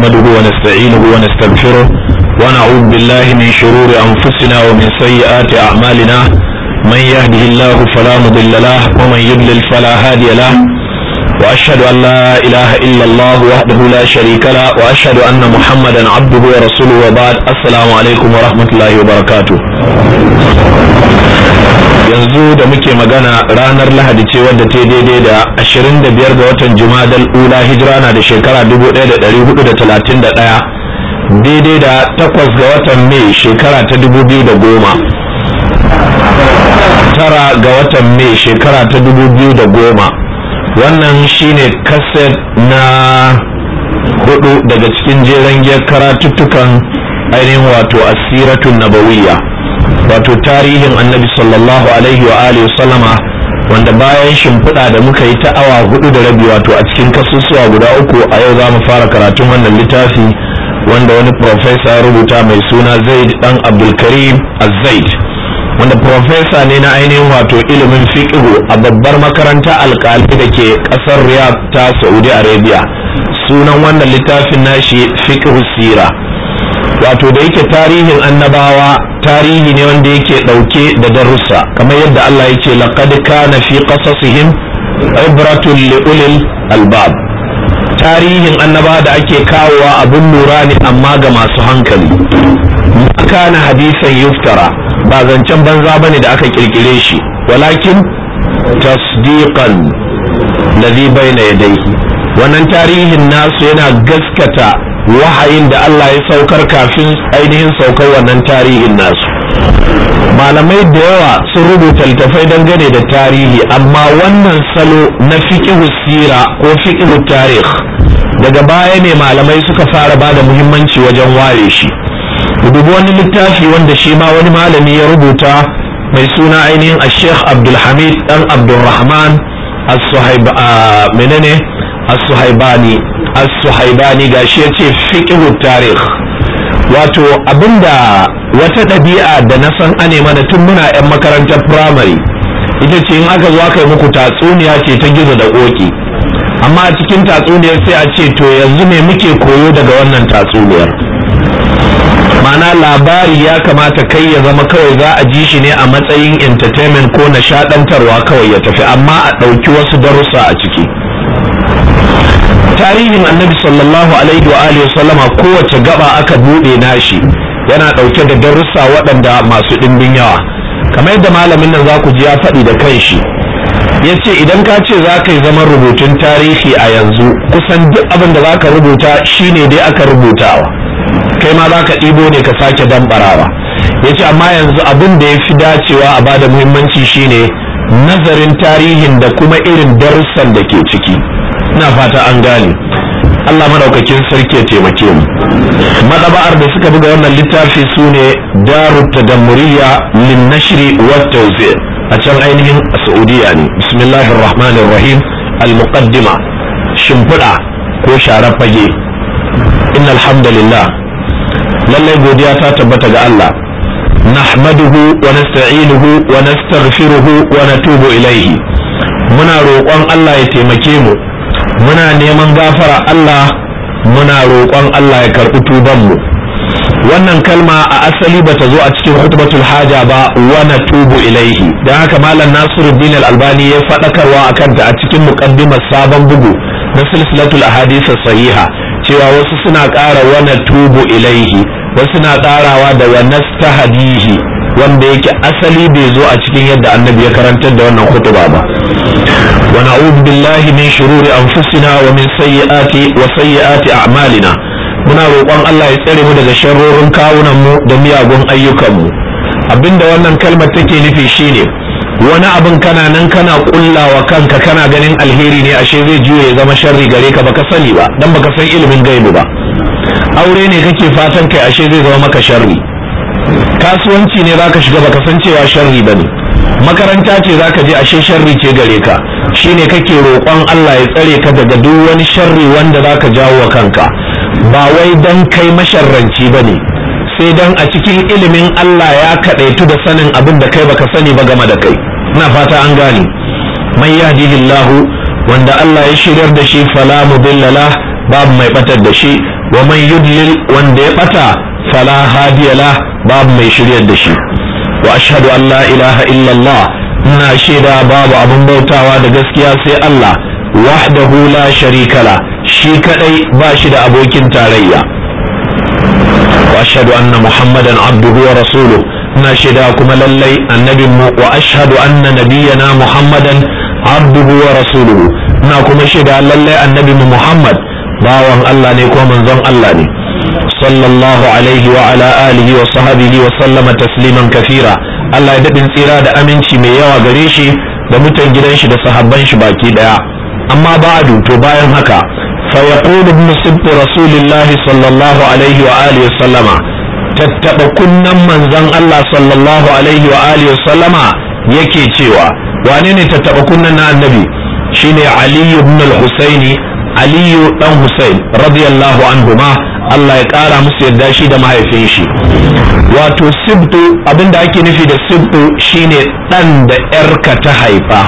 نحمده ونستعينه ونستغفره ونعوذ بالله من شرور أنفسنا ومن سيئات أعمالنا من يهده الله فلا مضل له ومن يضلل فلا هادي له وأشهد أن لا إله إلا الله وحده لا شريك له وأشهد أن محمدا عبده ورسوله وبعد السلام عليكم ورحمة الله وبركاته. yanzu da muke magana ranar lahadi ce wadda ta daidai da 25 ga watan jumadal ula hijira na da shekara 1431 daidai da 8 ga watan mai shekara ta 2010 tara ga watan mai shekara ta 2010. wannan shine kaset na 4 daga cikin jeren giyar karatuttukan ainihin wato asiratun nabawiyya, wato tarihin annabi sallallahu alaihi wa alihi sallama, wanda bayan shimfiɗa da muka yi ta awa 4.5 wato a cikin kasusuwa guda 3, a yau za mu fara karatun wannan littafi wanda wani profesa ya rubuta mai suna Zaid dan Abdulkarim Az-Zaid, wanda profesa ne na ainihin wato ilimin fiqh a babbar makaranta alƙali da ke ƙasar Riyadh ta Saudi Arabia. Sunan wannan littafin nashi fiqh sira, wato da yake tarihin annabawa tarihi ne wanda yake dauke da darussa, kamar yadda Allah ya ce laqad kana fi qasasihim ibratun li ulil albab. Tarihin annabawa da ake kawowa abun lura ne amma ga masu hankali. Kana hadisan yuftara, ba zancen banza bane da aka kirkire shi, walakin tasdiqan ladhi bayna yadayhi. Wannan tarihin nasu yana gaskata wahayin da Allah ya saukar kafin ainihin saukar wannan tarihin nasu. Malamai da yawa sun rubuta littafai dangane da tarihi, amma wannan salo na fiqhu sira ko fiqhu tarikh daga baya ne malamai suka fara bada muhimmanci wajen ware shi. Dubu wani littafi wanda shi ma wani malami ya rubuta mai suna ainihin Sheikh Abdul Hamid dan Abdulrahman As-Suhaibani gashi yace fiqhu tarikh, wato abinda wata ɗabi'a da na san ane mana tun muna 'yan makarantar primary, ita ce in aka zo aka yi muku tatsuniya ce ta gizo da ƙoƙi, amma a cikin tatsuniyar sai a ce to yanzu me muke koyo daga wannan tatsuniyar. Ma'ana labari ya kamata kai ya zama kawai za a ji shi ne a matsayin entertainment ko nishaɗantarwa kawai ya tafi, amma a ɗauki wasu darussa a ciki. Tarihin annabi sallallahu alaihi wa alihi sallama kowace gaba aka bude nashi yana dauke da darussa waɗanda masu ɗimbin yawa, kamar yadda malamin nan za ku ji ya faɗi da kanshi. Ya ce idan ka ce za ka yi zaman rubutun tarihi a yanzu, kusan duk abin da za ka rubuta shine dai aka rubutawa, kai ma za ka ɗibo ne ka sake dambarawa. Ya ce amma yanzu abin da ya fi dacewa a bada muhimmanci shine nazarin tarihin da kuma irin darussan da ke ciki. Ina fata an gane. Allah madaukakin sarki ya taimake mu. Madaba'ar da suka buga wannan littafi sune Darut Tadammuriyya lin Nashri wa Tawzi' a can ainihin Saudiya ne. Bismillahir Rahmanir Rahim. Al-Muqaddima, shimfiɗa ko sharar fage. Innal hamdalillah, lallai godiya ta tabbata ga Allah. Nahmaduhu wa nasta'inuhu wa nastaghfiruhu wa natubu ilayhi. Muna roƙon Allah ya taimake mu, muna neman gafara Allah, muna roƙon Allah ya karɓi tubanmu. Wannan kalma a asali bata zo a cikin khutbatul haja ba, wa natubu ilaihi. Dan haka malam Nasiruddin Al-Albani ya faɗakarwa akan ta a cikin muqaddimar sabon bugu na silsilatul ahadith sahiha, cewa wasu suna ƙara wa natubu ilaihi, wasu na ƙarawa da wa nastahdihi, wanda yake asali bai zo a cikin yadda annabi ya karantar da wannan khutba ba. Wa na'udhu billahi min shururi anfusina wa min sayyiati a'malina. Muna roƙon Allah ya tsare mu daga sharrorin kawunan mu da miyagun ayyukan mu. Abinda wannan kalmar take nufi shine wani abin kana nan kana kullawa kanka kana ganin alheri ne, ashe zai juye ya zama sharri gare ka, baka sani ba dan baka san ilimin gaibu ba. Aure ne kake fatan kai, ashe zai zama maka sharri. Kasuwanci ne zaka shiga baka san cewa sharri bane. Makaranta ce zaka je, ashe sharri ce gare ka. Shine kake roƙon Allah ya tsare ka daga duk wani sharri wanda zaka jawo wa kanka, ba wai dan kai masharranci bane, sai dan a cikin ilimin Allah ya kadaitu da sanin abin da kai baka sani ba game da kai. Ina fata an gane. Man yahdihillahu, wanda Allah ya shiryar da shi fala mudilla lah, babu mai batar da shi wa man yudlil wanda ya bata fala hadiya la babu mai shiryar da shi wa ashhadu an la ilaha illallah ina shaida babu abun bautawa da gaskiya sai Allah wahdahu la sharika la shi kadai ba shi da abokin tarayya wa ashhadu anna muhammadan abduhu wa rasuluhu ina shaida kuma lallai annabin mu wa ashhadu anna nabiyyana muhammadan abduhu wa rasuluhu ina kuma shaida lallai annabin mu muhammad bawan Allah ne ko manzon Allah ne sallallahu alaihi wa ala alihi wa sahbihi wa sallama tasliman kathira Allah ya dadin tsira da aminci mai yawa gare shi da mutan gidan shi da sahabban shi baki daya amma ba'du to bayan haka fa yaqulu ibn sibt rasulillah sallallahu alaihi wa alihi wa sallama tattaba kunnan manzon Allah sallallahu alaihi wa alihi wa sallama yake cewa wane ne tattaba kunnan na annabi shine Ali ibn al-Husaini Ali dan Husain radiyallahu anhuma Allah ya kara musu yadda shi da mahaifin shi wato sibtu abinda ake nufi da sibtu shine dan da yarka ta haifa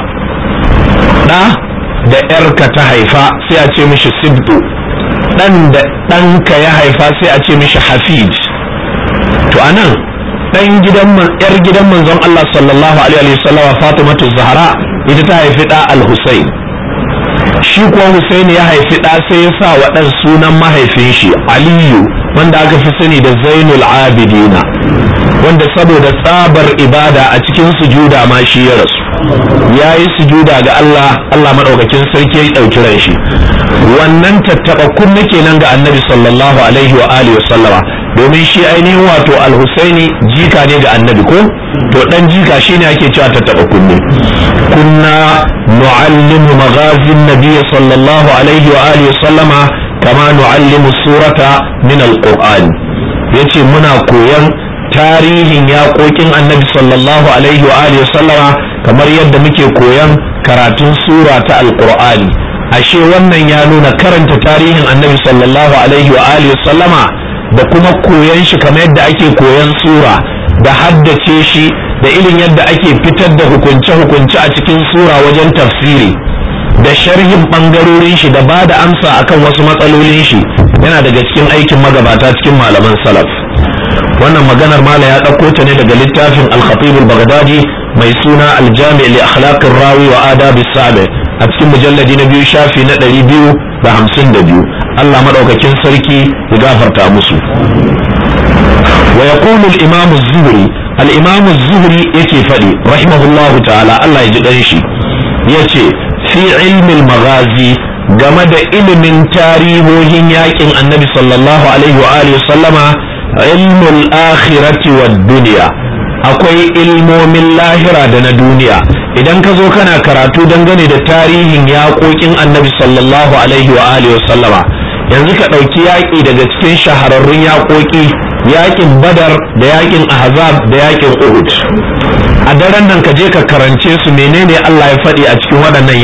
da yarka ta haifa sai a ce mishi sibtu dan da danka ya haifa sai a ce mishi hafid to anan dan yar gidan manzon Allah sallallahu alaihi wasallam Fatimatu Zahra ita ta haifi da al-Husayn shi kuwa Husayn ya haifi da sai ya sa wa dan sunan mahaifin shi Aliyu wanda aka fi sani da Zainul Abidina wanda saboda tsabar ibada a cikin sujuda ma shi ya rasu yayi sujuda ga Allah madaukakin sarki ya dauki ran shi wannan tattaba kunne kenan ga Annabi sallallahu alaihi wa alihi wasallama domin shi ainihin wato al-Husaini jika ne ga annabi ko to dan jika shine ake cewa tattaba kunne kunna nu'allimu maghazin nabiy sallallahu alaihi wa alihi sallama kama nu'allimu surata min al-Qur'an yace muna koyan tarihin yaƙoƙin annabi sallallahu alaihi wa alihi sallama kamar yadda muke koyan karatun sura ta al-Qur'ani ashe wannan ya nuna karanta tarihin annabi sallallahu alaihi wa alihi sallama da kuma koyan shi kamar yadda ake koyan sura da haddace shi da irin yadda ake fitar da hukunce-hukunce a cikin sura wajen tafsiri da sharhin bangarorin shi da ba da amsa akan wasu matsalolin shi yana daga cikin aikin magabata cikin malaman salaf wannan maganar mala ya ɗauko ta ne daga littafin al-Khatib al-Baghdadi mai suna al-Jami' li akhlaqir rawi wa adab as-sami a cikin mujalladi na 2 shafi na 252 Allah madaukakin sarki ya gafarta musu wa yaqulu al-imam az-Zuhri al-imam az-Zuhri yake fadi rahimahullahu ta'ala Allah ya ji dan shi yace fi ilmi al-maghazi game da ilimin tarihohin yakin annabi sallallahu alaihi wa alihi sallama ilmul akhirati wad dunya akwai ilmomin lahira da na duniya idan ka zo kana karatu dangane da tarihin yaƙoƙin annabi sallallahu alaihi wa alihi sallama yanzu ka ɗauki yaƙi daga cikin shahararrun yaƙoƙi yaƙin badar da yaƙin ahzab da yaƙin uhud a daren nan ka je ka karance su menene Allah ya faɗi a cikin waɗannan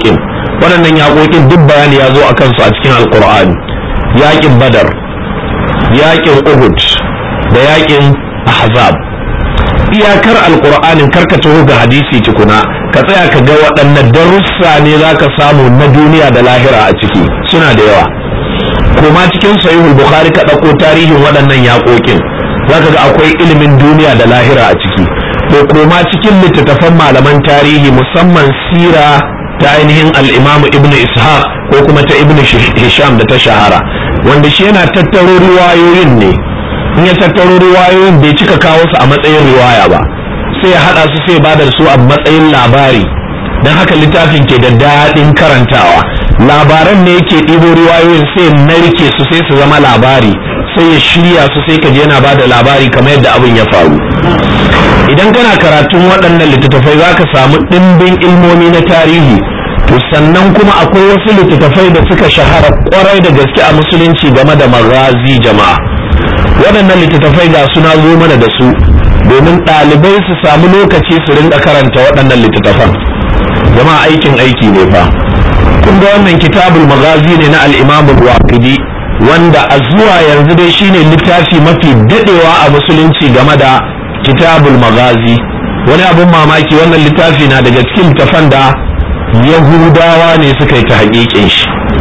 yaƙoƙin duk bayani ya zo a kansu a cikin alƙur'ani yaƙin badar yaƙin uhud da yaƙin ahzab iyakar alƙur'anin karka taho ga hadisi tukuna ka tsaya ka ga waɗannan darussa ne zaka samu na duniya da lahira a ciki suna da yawa kuma cikin sahihul bukhari ka ɗauko tarihin waɗannan yaƙoƙin zaka ga akwai ilimin duniya da lahira a ciki to kuma cikin littattafan malaman tarihi musamman sira ta ainihin al-imam ibnu ishaq ko kuma ta ibnu hisham da ta shahara wanda shi yana tattaro riwayoyin ne in ya tattaro riwayoyin bai cika kawo su a matsayin riwaya ba sai ya hada su sai ba da su a matsayin labari don haka littafin ke da daɗin karantawa labaran ne yake ɗibo riwayoyin sai narke su sai su zama labari sai ya shirya su sai ka je yana ba da labari kamar yadda abin ya faru idan kana karatun waɗannan littattafai za ka samu ɗimbin ilmomi na tarihi to sannan kuma akwai wasu littattafai da suka shahara kwarai da gaske a musulunci game da magazi jama'a waɗannan littattafai ga suna zo mana da su domin ɗalibai su samu lokaci su rinka karanta waɗannan littattafan jama'a aikin aiki ne fa kun ga wannan kitabul magazi ne na al-imam al-waqidi wanda a zuwa yanzu dai shine littafi mafi dadewa a musulunci game da kitabul magazi wani abun mamaki wannan littafi na daga cikin littafan da yahudawa ne suka yi ta haƙiƙin shi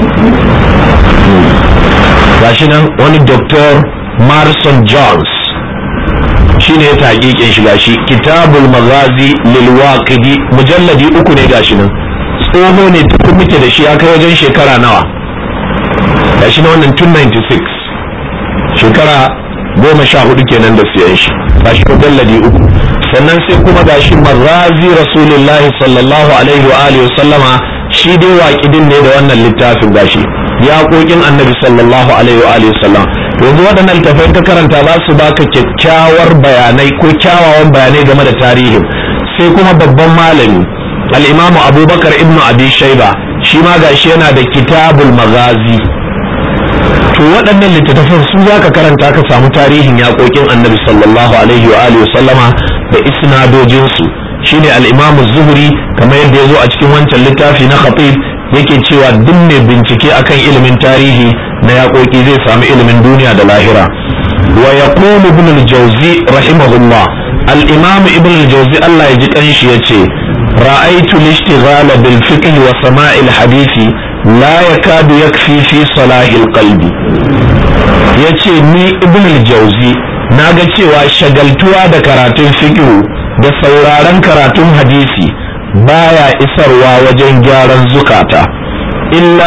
gashi nan wani Dr. Marson Jones shi ne ta hakikin shi gashi kitabul magazi lil waqidi mujalladi 3 ne gashi nan tsoho ne duk muke da shi ya kai wajen shekara nawa gashi na wannan tun 96 shekara 14 kenan da siyan shi gashi mujalladi 3 sannan sai kuma gashi magazi rasulullahi sallallahu alaihi wa alihi wasallama shi dai waqidin ne da wannan littafin gashi yaƙoƙin annabi sallallahu alaihi wa alihi wasallam yanzu waɗannan littafai ka karanta za su baka kyakkyawar bayanai ko kyawawan bayanai game da tarihin sai kuma babban malami al-imamu abubakar ibnu abi shayba shi ma gashi yana da kitabul magazi to waɗannan littattafan su zaka karanta ka samu tarihin yaƙoƙin annabi sallallahu alaihi wa alihi wasallama da isnadojin su shine al-imamu zuhri kamar yadda ya zo a cikin wancan littafi na khatib yake cewa duk mai bincike akan ilimin tarihi na yaƙoƙi zai samu ilimin duniya da lahira wa yaqulu ibn al-jawzi rahimahullah al-imam ibn al-jawzi Allah ya ji kanshi yace ra'aytu al-ishtighala bil fiqh wa sama' al-hadith la yakadu yakfi fi salah al-qalbi yace ni ibn al-jawzi naga cewa shagaltuwa da karatun fiqh da sauraron karatun hadisi baya isarwa wajen gyaran zukata illa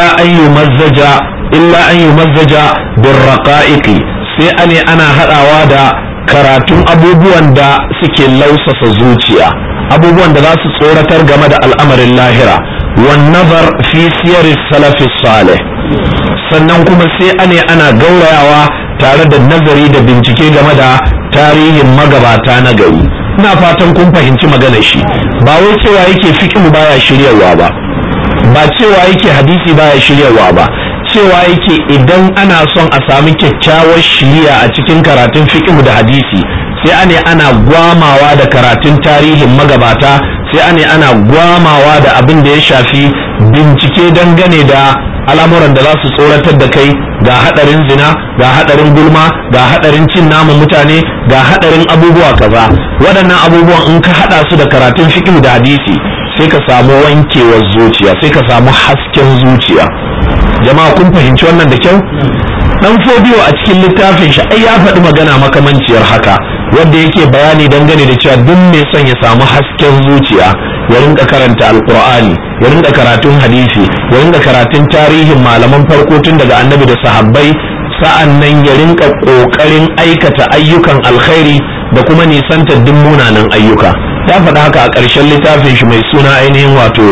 an yumazzaja bin raqa'iqi sai ana hadawa da karatun abubuwan da suke lausasa zuciya abubuwan da za su tsoratar game da al'amarin lahira wan nazar fi siyar salafis salih sannan kuma sai ana gaurayawa tare da nazari da bincike game da tarihin magabata na gari ina fatan kun fahimci maganar shi ba wai cewa yake fiqh baya shiryarwa ba cewa yake hadisi baya shiryarwa ba cewa yake idan ana son a sami kyakkyawar shiriya a cikin karatun fiqh da hadisi sai ana gwamawa da karatun tarihin magabata sai ana gwamawa da abin da ya shafi bincike dangane da al'amuran da za su tsoratar da kai ga hadarin zina ga hadarin gulma ga hadarin cin naman mutane ga hadarin abubuwa kaza waɗannan abubuwan in ka hada su da karatun fiqh da hadisi sai ka samu wankewar zuciya sai ka samu hasken zuciya jama'a kun fahimci wannan da kyau dan fodiyo a cikin littafin shi ai ya faɗi magana makamanciyar haka wanda yake bayani dangane da cewa duk mai son ya samu hasken zuciya ya rinka karanta alqur'ani ya rinka karatun hadisi ya rinka karatun tarihin malaman farko tun daga annabi da sahabbai sa'annan ya rinka kokarin aikata ayyukan alkhairi da kuma nisantar duk munanan ayyuka ya faɗa haka a ƙarshen littafin shi mai suna ainihin wato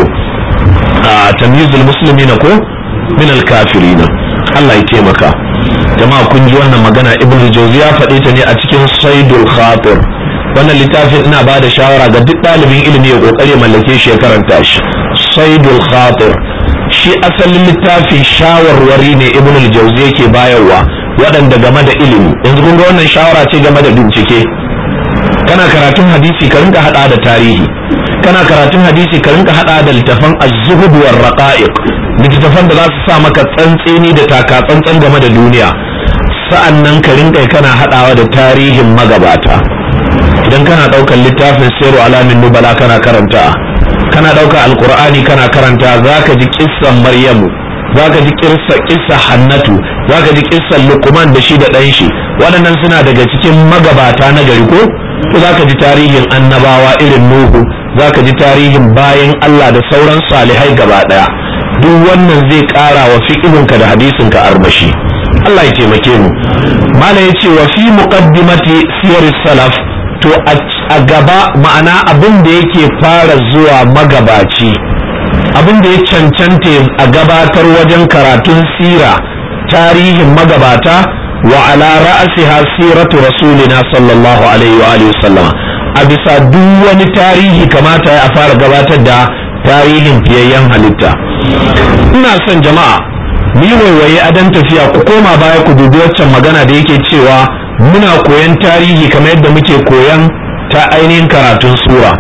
tamyizul muslimina ko min al-kafirin Allah ya taimaka jama'a kun ji wannan magana ibn al-jawzi ya faɗe ta ne a cikin saidul khatir wannan littafin ina ba da shawara ga duk ɗalibin ilimi ya kokari mallake shi ya karanta shi saidul khatir shi asalin littafin shawarwari ne ibn al-jawzi yake bayarwa waɗanda game da ilimi yanzu kun ga wannan shawara ce game da bincike kana karatun hadisi ka rinka hada da tarihi kana karatun hadisi ka rinka hada da littafan az-zuhud war raqa'iq littafan da za su sa maka tsantseni da taka tsantsan game da duniya sa'annan ka rinka kana hadawa da tarihin magabata idan kana daukar littafin siru alamin nubala kana karanta kana daukar alqur'ani kana karanta zaka ji kissan maryamu zaka ji kissa hannatu zaka ji kissan luqman da shi da dan shi waɗannan suna daga cikin magabata na gari ko to zaka ji tarihin annabawa irin nuhu zaka ji tarihin bayan Allah da sauran salihai gaba daya duk wannan zai ƙara wa fiqhinka da hadisinka armashi Allah ya taimake mu mala yace wa fi muqaddimati siyar salaf to a gaba ma'ana abin da yake fara zuwa magabaci abin da ya cancanta a gabatar wajen karatun sira tarihin magabata wa ala ra'siha siratu rasulina sallallahu alaihi wa alihi wasallam a bisa duk wani tarihi kamata ya fara gabatar da tarihin fiyayyen halitta ina son jama'a ni waiwaye adan tafiya ku koma baya ku dubi waccan magana da yake cewa muna koyan tarihi kamar yadda muke koyan ta ainihin karatun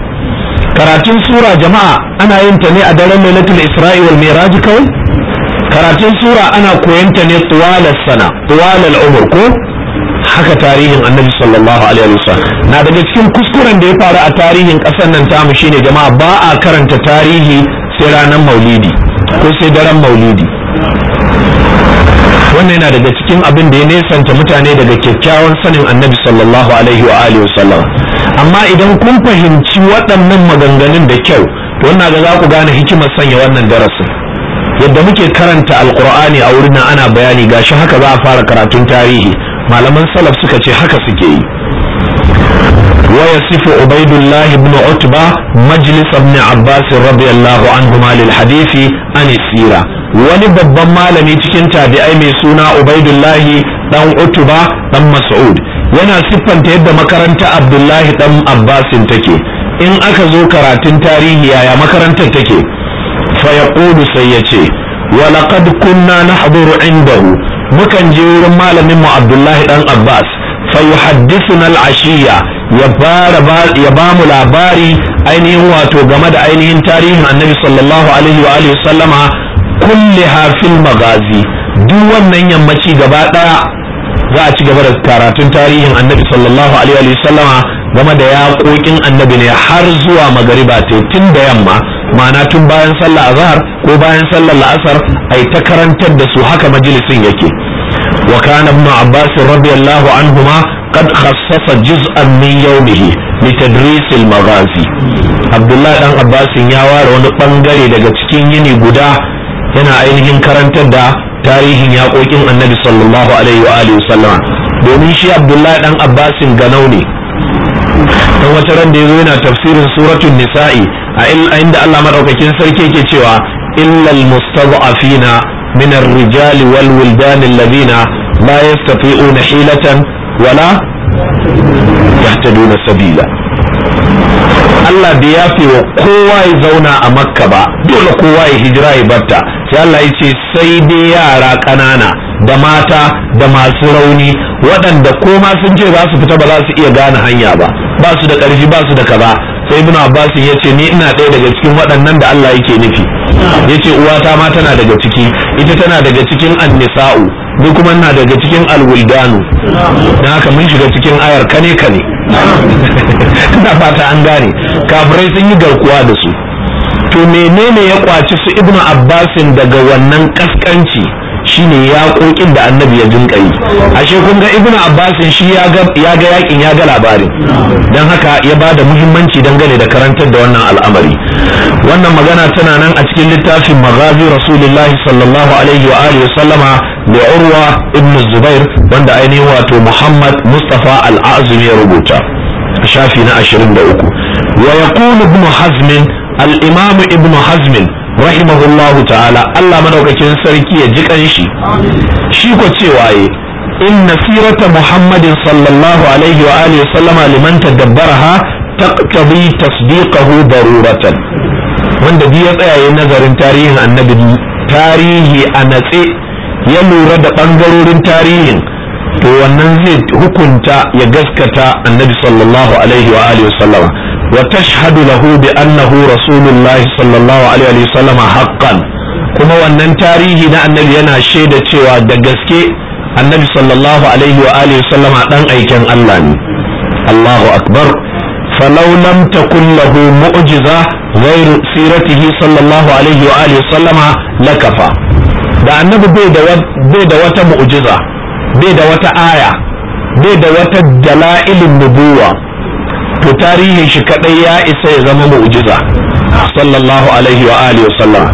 sura jama'a ana yin ta ne a daren lailatul isra'i wal mi'raj kawai karatun sura ana koyanta ne tuwalal umur ko haka tarihin annabi sallallahu alaihi wasallam na daga cikin kuskuren da ya faru a tarihin kasar nan tamu shine jama'a ba a karanta tarihi sai ranar maulidi ko sai daren maulidi wannan yana daga cikin abin da ya nesanta mutane daga kyakkyawan sanin annabi sallallahu alaihi wa alihi wasallam. Amma idan kun fahimci waɗannan maganganun da kyau to wannan ga za ku gane hikimar sanya wannan darasin. Yadda muke karanta alqur'ani a wurin nan ana bayani gashi haka za a fara karatun tarihi, malaman salaf suka ce haka suke yi. ويصف عبيد الله بن عتبة مجلس ابن عباس رضي الله عنهما للحديث عن السيرة. wani babban malami cikin tabi'ai mai suna Ubaidullahi dan Utba dan Mas'ud yana siffanta yadda makaranta Abdullahi dan Abbasin take in aka zo karatun tarihi yaya makarantar take. Fa yaqulu sai yace wa laqad kunna nahduru indahu, mukan je wurin malamin mu Abdullahi dan Abbas fa yuhaddithuna al-ashiya, ya ba mu labari ainihin wato game da ainihin tarihin annabi sallallahu alaihi wa alihi sallama kulliha fil magazi. duk wannan yammaci gaba daya za a ci gaba da karatun tarihin annabi sallallahu alaihi wa sallama game da yaƙoƙin annabi ne har zuwa magariba tun da yamma, ma'ana tun bayan sallar azhar ko bayan sallar la'asar ai ta karantar da su, haka majalisin yake. wa kana ibn abbas radiyallahu anhuma قد خصص جزءا من يومه لتدريس المغازي. Abdullahi dan Abbasin ya ware wani bangare daga cikin yini guda yana ainihin karantar da tarihin yaƙoƙin annabi sallallahu alaihi wa alihi wasallam. domin shi Abdullahi dan Abbasin ganau ne, dan wata ran da yazo yana tafsirin suratul nisa'i a inda Allah madaukakin sarki yake cewa illal mustad'afina min ar-rijali wal wildani alladhina la yastati'una hilatan wala yahtaduna sabila. Allah bai yafe wa kowa ya zauna a Makka ba, dole kowa ya hijira ya batta, sai Allah ya ce sai dai yara ƙanana da mata da masu rauni waɗanda ko ma sun ce za su fita ba za su iya gane hanya ba su da ƙarfi ba su da kaza. sai Ibn Abbas ya ce ni ina ɗaya daga cikin waɗannan da Allah yake nufi. Ya ce uwata ma tana daga ciki, ita tana daga cikin annisa'u, ni kuma ina daga cikin alwildanu, dan haka mun shiga cikin ayar kane ina fata an gane. Kafirai sun yi garkuwa da su. To menene ya kwaci su Ibn Abbasin daga wannan kaskanci? shine yaƙoƙin da annabi ya jinka yi. Ashe kun ga Ibn Abbasin shi ya ga yaƙin, ya ga labarin, dan haka ya bada muhimmanci dangane da karantar da wannan al'amari. Wannan magana tana nan a cikin littafin Maghazi Rasulullahi sallallahu alaihi wa alihi sallama da Urwa ibn Zubair, wanda ainihin wato Muhammad Mustafa al-Azmi ya rubuta a shafi na 23. Wa yaqulu Ibn Hazm, al-Imam Ibn Hazm rahimahullahu ta'ala, Allah madaukakin sarki ya ji kanshi, shi ko cewa inna sirata Muhammadin sallallahu alaihi wa alihi sallama liman tadabbaraha taqtadi tasdiqahu daruratan. wanda bi ya tsaya yin nazarin tarihin annabi, tarihi a natse, ya lura da bangarorin tarihin, to wannan zai hukunta ya gaskata annabi sallallahu alaihi wa alihi sallama wa tashhadu lahu bi annahu rasulullahi sallallahu alaihi wa sallama haqqan. kuma wannan tarihi na annabi yana shaida cewa da gaske annabi sallallahu alaihi wa alihi sallama dan aiken Allah ne. Allahu akbar. falau lam takun lahu mu'jiza غير سيرته صلى الله عليه وآله وسلم لكفى. da annabi bai da wata mu'jiza, bai da wata aya, bai da wata dala'ilin nubuwa, to tarihin shi kadai ya isa ya zama mu'jiza sallallahu alaihi wa alihi wasallam.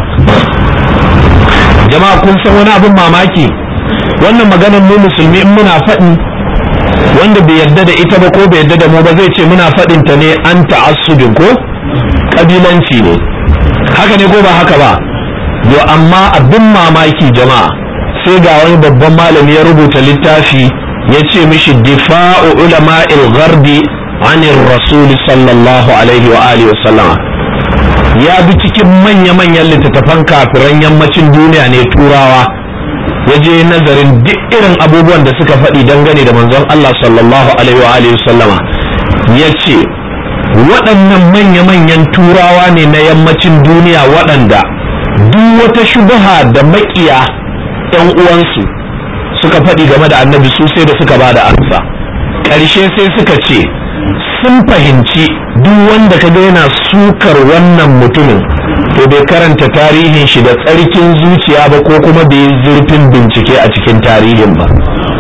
jama'a kun san wani abin mamaki, wannan maganar mu musulmi in muna faɗi, wanda bai yarda da ita ba ko bai yarda da mu ba zai ce muna faɗin ta ne an ta'assubin ko kabilanci ne, haka ne ko ba haka ba? yo amma abin mamaki jama'a, sai ga wani babban malami ya rubuta littafi ya ce mishi difa'u ulama'il gharbi anir rasul sallallahu alaihi wa alihi wa sallama. ya bi cikin manya-manyan littattafan kafiran yammacin duniya ne, turawa, ya je nazarin duk irin abubuwan da suka faɗi dangane da manzon Allah sallallahu alaihi wa alihi wa sallama. ya ce waɗannan manya-manyan turawa ne na yammacin duniya waɗanda duk wata shubha da maƙiya 'yan uwansu suka faɗi game da annabi su sai da suka ba da amsa. ƙarshe sai suka ce sun fahimci duk wanda kaga yana sukar wannan mutumin to bai karanta tarihin shi da tsarkin zuciya ba ko kuma bai zurfin bincike a cikin tarihin ba.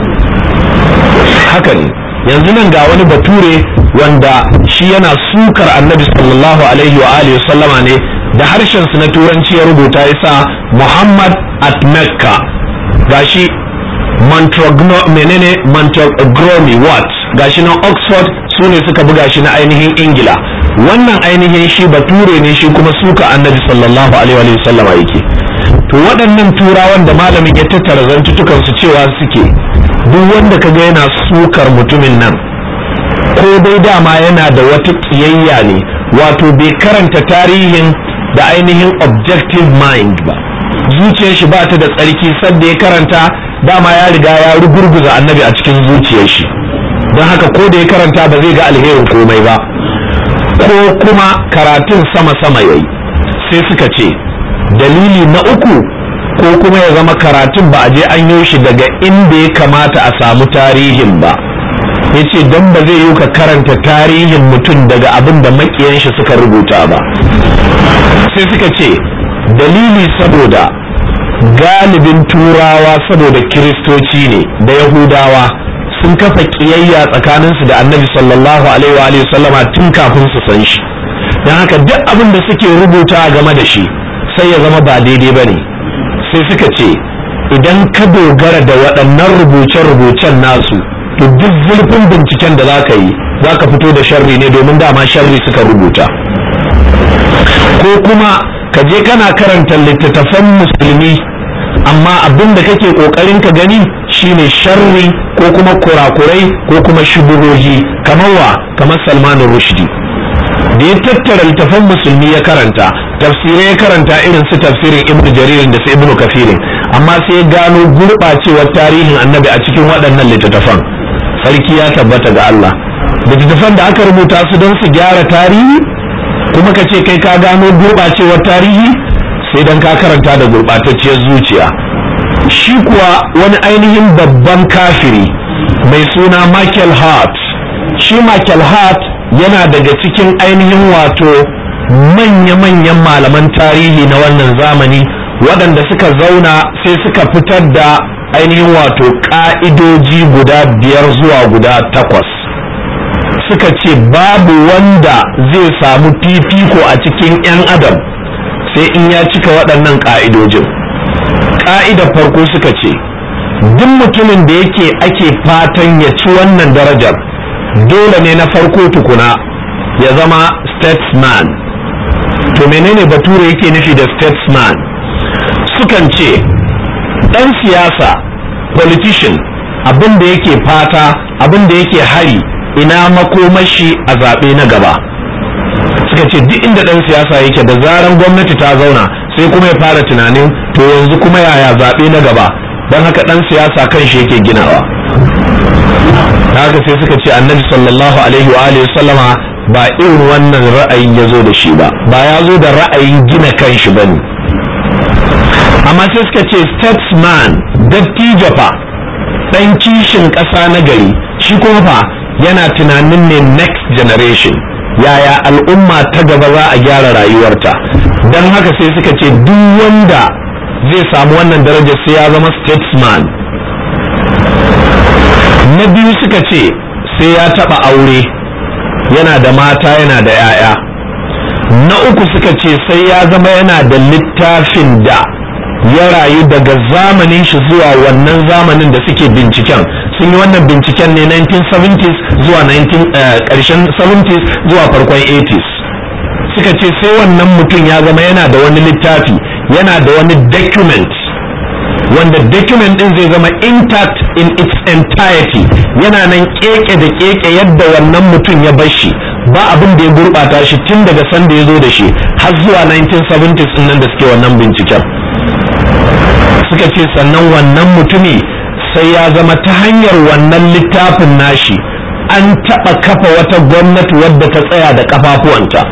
Haka ne yanzu nan ga wani bature wanda shi yana sukar annabi sallallahu alaihi wa alihi sallama ne da harshen su na turanci ya rubuta yasa Muhammad at Mecca, gashi Montegromi Watt, gashi na Oxford su ne suka buga shi na ainihin Ingila. Wannan ainihin shi bature ne shi kuma suka annabi sallallahu alaihi wa sallama yake. To waɗannan turawan da malamin ya tattara zantutukan su cewa suke duk wanda kaga yana sukar mutumin nan ko dai dama yana da wata kiyayya ne, wato bai karanta tarihin da ainihin objective mind ba, zuciyar shi ba ta da tsarki sadda ya karanta dama ya riga ya rugurguza annabi a cikin zuciyar shi, don haka ko da ya karanta ba zai ga alherin komai ba, ko kuma karatun sama-sama yayi. Sai suka ce dalili na uku, ko kuma ya zama karatun ba a je an yi shi daga inda ya kamata a samu tarihin ba. Ya ce don ba zai yi ka karanta tarihin mutum daga abin da makiyan shi suka rubuta ba. Sai suka ce dalili saboda galibin turawa saboda kiristoci ne da yahudawa sun kafa kiyayya tsakaninsu da annabi sallallahu alaihi wa sallama tun kafin su san shi, don haka duk abin da suke rubuta game da shi sai ya zama ba daidai ba ne. Sai suka ce idan ka dogara da waɗannan rubuce-rubucen nasu to duk zurfin binciken da za ka yi za ka fito da sharri ne, domin dama sharri suka rubuta. Ko kuma ka je kana karanta littattafan musulmi amma abin da kake kokarin ka gani shine sharri ko kuma kurakurai ko kuma shubuhohi, kamar Salman Rushdie da ya tattara littattafan musulmi ya karanta, tafsirai ya karanta irin su tafsirin Ibn Jarir da su Ibn Kathir, amma sai ya gano gurbacewar tarihin annabi a cikin waɗannan littattafan. Sarki ya tabbata ga Allah, littattafan da aka rubuta su don su gyara tarihi kuma ka ce kai ka gano gurɓacewar tarihi sai dan ka karanta da gurɓatacciyar zuciya. Shi kuwa wani ainihin babban kafiri mai suna Michael Hart, shi Michael Hart yana daga cikin ainihin wato manya-manyan malaman tarihi na wannan zamani waɗanda suka zauna sai suka fitar da ainihin wato ƙa'idoji guda 5 zuwa guda 8. suka ce babu wanda zai samu fifiko a cikin 'yan adam sai in ya cika waɗannan ƙa'idojin. Ƙa'idar farko suka ce duk mutumin da ake fatan ya ci wannan darajar dole ne na farko tukuna ya zama statesman. To menene bature yake nufi da statesman? Sukan ce ɗan siyasa, politician, abin da yake fata, abin da yake hari, ina makomashi a zaɓe na gaba. Suka ce duk inda ɗan siyasa yake da zaran gwamnati ta zauna sai kuma ya fara tunanin to yanzu kuma yaya zaɓe na gaba, don haka ɗan siyasa kan shi yake ginawa. Haka sai suka ce annabi sallallahu alaihi wa alihi sallama ba irin wannan ra'ayin ya zo da shi ba ya zo da ra'ayin gina kan shi bane. Amma sai suka ce statesman, dattijo fa, ɗan kishin ƙasa na gari, shi kuma fa yana tunanin ne next generation, yaya al'umma ta gaba za a gyara rayuwarta. Don haka sai suka ce duk wanda zai samu wannan darajar sai ya zama statesman. Na biyu suka ce sai ya taɓa aure, yana da mata yana da 'ya'ya. Na uku suka ce sai ya zama yana da littafin da ya rayu daga zamanin shi zuwa wannan zamanin da suke binciken. Sun yi wannan binciken ne 1970s zuwa ƙarshen 70s zuwa farkon 80s. Suka ce sai wannan mutum ya zama yana da wani littafi, yana da wani document, wanda document din zai zama intact in its entirety, yana nan keke da keke yadda wannan mutum ya bar shi, ba abin da ya gurɓata shi tun daga sanda ya zo da shi har zuwa 1970s nan da suke wannan binciken. Suka ce sannan wannan mutumi sai ya zama ta hanyar wannan littafin nashi an taɓa kafa wata gwamnati wadda ta tsaya da ƙafafuwanta.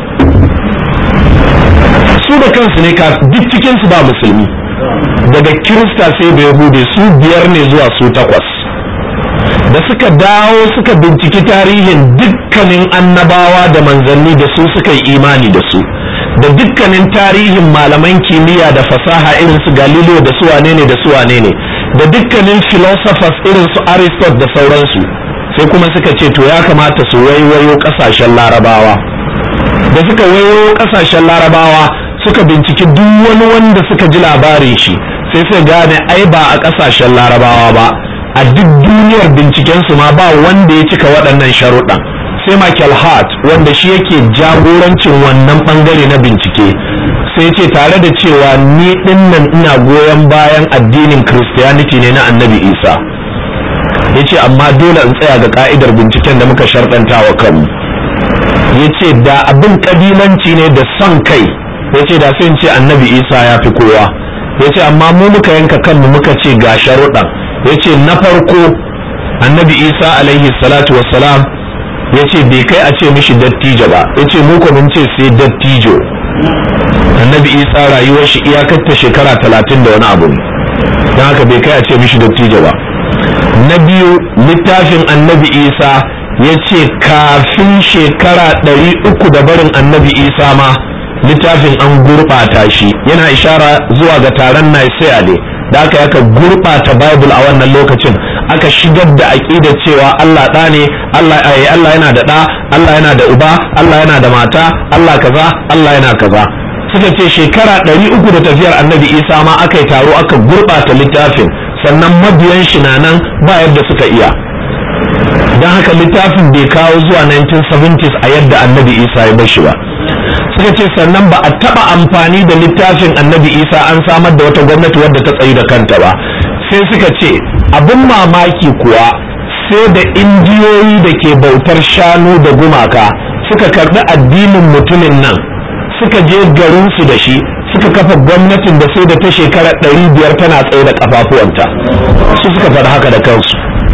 Su da kansu ne duk cikinsu ba musulmi, daga kirista sai da yahude su 5 ne zuwa su 8. da suka dawo suka binciki tarihin dukkanin annabawa da manzanni da su suka yi imani da su, da dukkanin tarihin malaman kimiyya da fasaha irin su Galileo da su wane ne da su wane ne, da dukkanin philosophers irin su Aristotle da sauransu, sai kuma suka ce to ya kamata su waiwayo kasashen larabawa. Da suka waiwayo kasashen larabawa suka binciki duk wani wanda suka ji labarin shi, sai suka gane ai ba a kasashen larabawa ba, a duk duniyar bincikensu ma ba wanda ya cika waɗannan sharuɗan sai Michael Hart, wanda shi yake jagorancin wannan bangare na bincike. Sai ce tare da cewa ni dinnan ina goyon bayan addinin Christianity ne na Annabi Isa, yace amma dole in tsaya ga ka'idar binciken da muka sharɗanta wa kanmu. Yace da abin kabilanci ne da son kai, yace da sai in ce Annabi Isa ya fi kowa. Yace amma mu muka yanka kanmu muka ce ga sharuɗan. Yace na farko Annabi Isa alaihi salatu wassalam yace bai kai a ce mishi dattijo ba, yace mu ko mun ce sai dattijo. Annabi Isa rayuwar shi iyakar ta shekara 30 da wani abu ne, don haka bai kai a ce mishi dattijo ba. Na biyu, littafin Annabi Isa yace kafin shekara 300 da barin Annabi Isa ma littafin an gurɓata shi, yana ishara zuwa ga taron Nicaea ne, da aka gurɓata Bible a wannan lokacin, aka shigar da aqidar cewa Allah ɗa ne, Allah yana da ɗa, Allah yana da uba, Allah yana da mata, Allah kaza, Allah yana kaza. Suka ce shekara 300 da tafiyar Annabi Isa ma aka yi taro aka gurɓata littafin, sannan mabiyan shi na nan ba yadda suka iya. Don haka littafin bai kawo zuwa 1970s a yadda Annabi Isa ya bar shi ba. Suka ce sannan ba a taba amfani da littafin Annabi Isa an samar da wata gwamnati wadda ta tsayi da kanta ba. Sai suka ce abin mamaki kuwa sai da indiyoyi da ke bautar shanu da gumaka suka karbi addinin mutumin nan, suka je garinsu da shi, suka kafa gwamnatin da sai da ta shekara 500 tana tsaye da kafafuwanta. Su suka faɗi haka da kansu.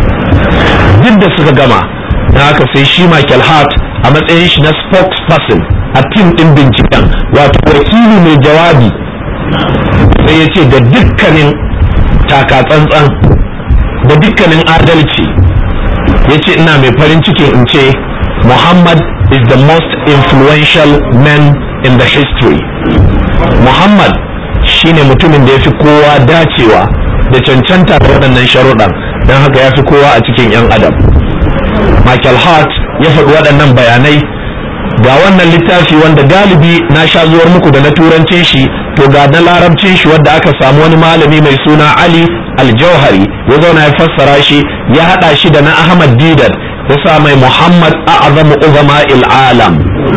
Duk da suka gama, na haka sai shi Michael Hart a matsayin shi na spokesperson a tim ɗin binciken, wato wakili mai jawabi, sai ya ce da dukkanin takatsantsan da dukkanin adalci, ya ce ina mai farin cikin in ce Muhammad is the most influential man in the history. Muhammad shine mutumin da ya fi kowa dacewa da cancanta da waɗannan sharuɗan, don haka ya fi kowa a cikin 'yan adam. Michael Hart ya faɗi waɗannan bayanai. Ga wannan littafi wanda galibi na sha zuwar muku da na turancin shi, to ga na larabcin shi wadda aka samu wani malami mai suna Ali Al-Jauhari ya zauna ya fassara shi, ya haɗa shi da na Ahmad Didat, ya sa mai Muhammad a'zamu uzama'il alam,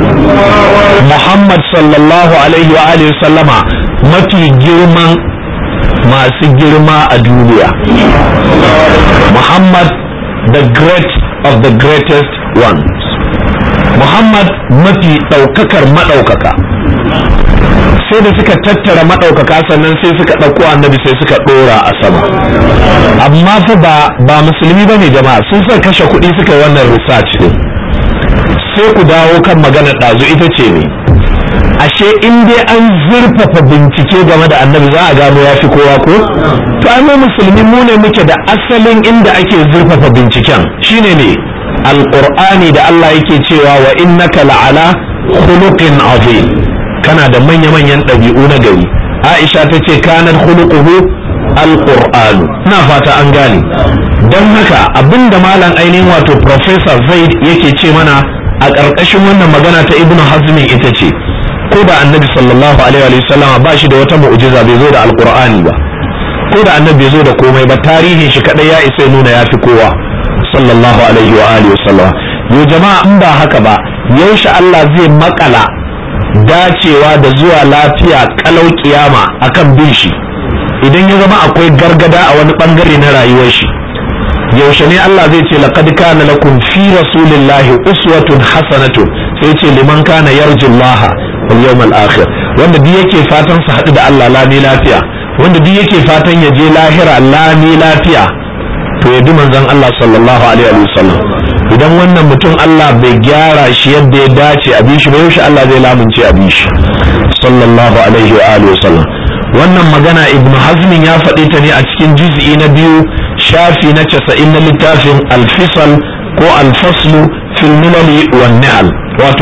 Muhammad sallallahu alaihi wa alihi sallama mafi girman masu girma a duniya, Muhammad the great of the greatest ones, Muhammad mafi ɗaukakar maɗaukaka. Sai da suka tattara maɗaukaka sannan sai suka ɗauko annabi sai suka ɗora a sama. Amma fa ba musulmi ba ne jama'a, sun suka kashe kuɗi suka yi wannan research ɗin. Sai ku dawo kan maganar ɗazu ita ce ne, ashe in dai an zurfafa bincike game da annabi za a gano ya fi kowa ko? To ai mu musulmi mu ne muke da asalin inda ake zurfafa binciken, shine ne alqur'ani da Allah yake cewa wa innaka la'ala khuluqin azim, kana da manya-manyan ɗabi'u na gari. Aisha ta ce kanar khuluquhu alqur'anu. Ina fata an gane. Don haka abinda malam ainihin wato Professor Zaid yake ce mana a ƙarƙashin wannan magana ta Ibn Hazm ita ce, ko da annabi sallallahu alaihi wa sallam ba shi da wata mu'jiza, bai zo da alqur'ani ba, ko da annabi bai zo da komai ba, tarihin shi kadai ya isa nuna ya fi kowa sallallahu alaihi wa alihi wasallam. Yo jama'a, in ba haka ba yaushe Allah zai makala dacewa da zuwa lafiya kalau kiyama akan bin shi idan ya zama akwai gargada a wani bangare na rayuwar shi? Yaushe ne Allah zai ce laqad kana lakum fi rasulillahi uswatun hasanatun, sai ce liman kana yarjullaha wal yawmal akhir, wanda duk yake fatan su haɗu da Allah lami lafiya, wanda duk yake fatan ya je lahira lami lafiya, to ya bi manzon Allah sallallahu alaihi wa sallam. Idan wannan mutum Allah bai gyara shi yadda ya dace a bishi ba, yaushe Allah zai lamunce a bishi sallallahu alaihi wa sallam. Wannan magana Ibn Hazm ya faɗi ta ne a cikin juz'i na 2 shafi na 90 na littafin al-fisal ko al-faslu fil milali wan nihal wato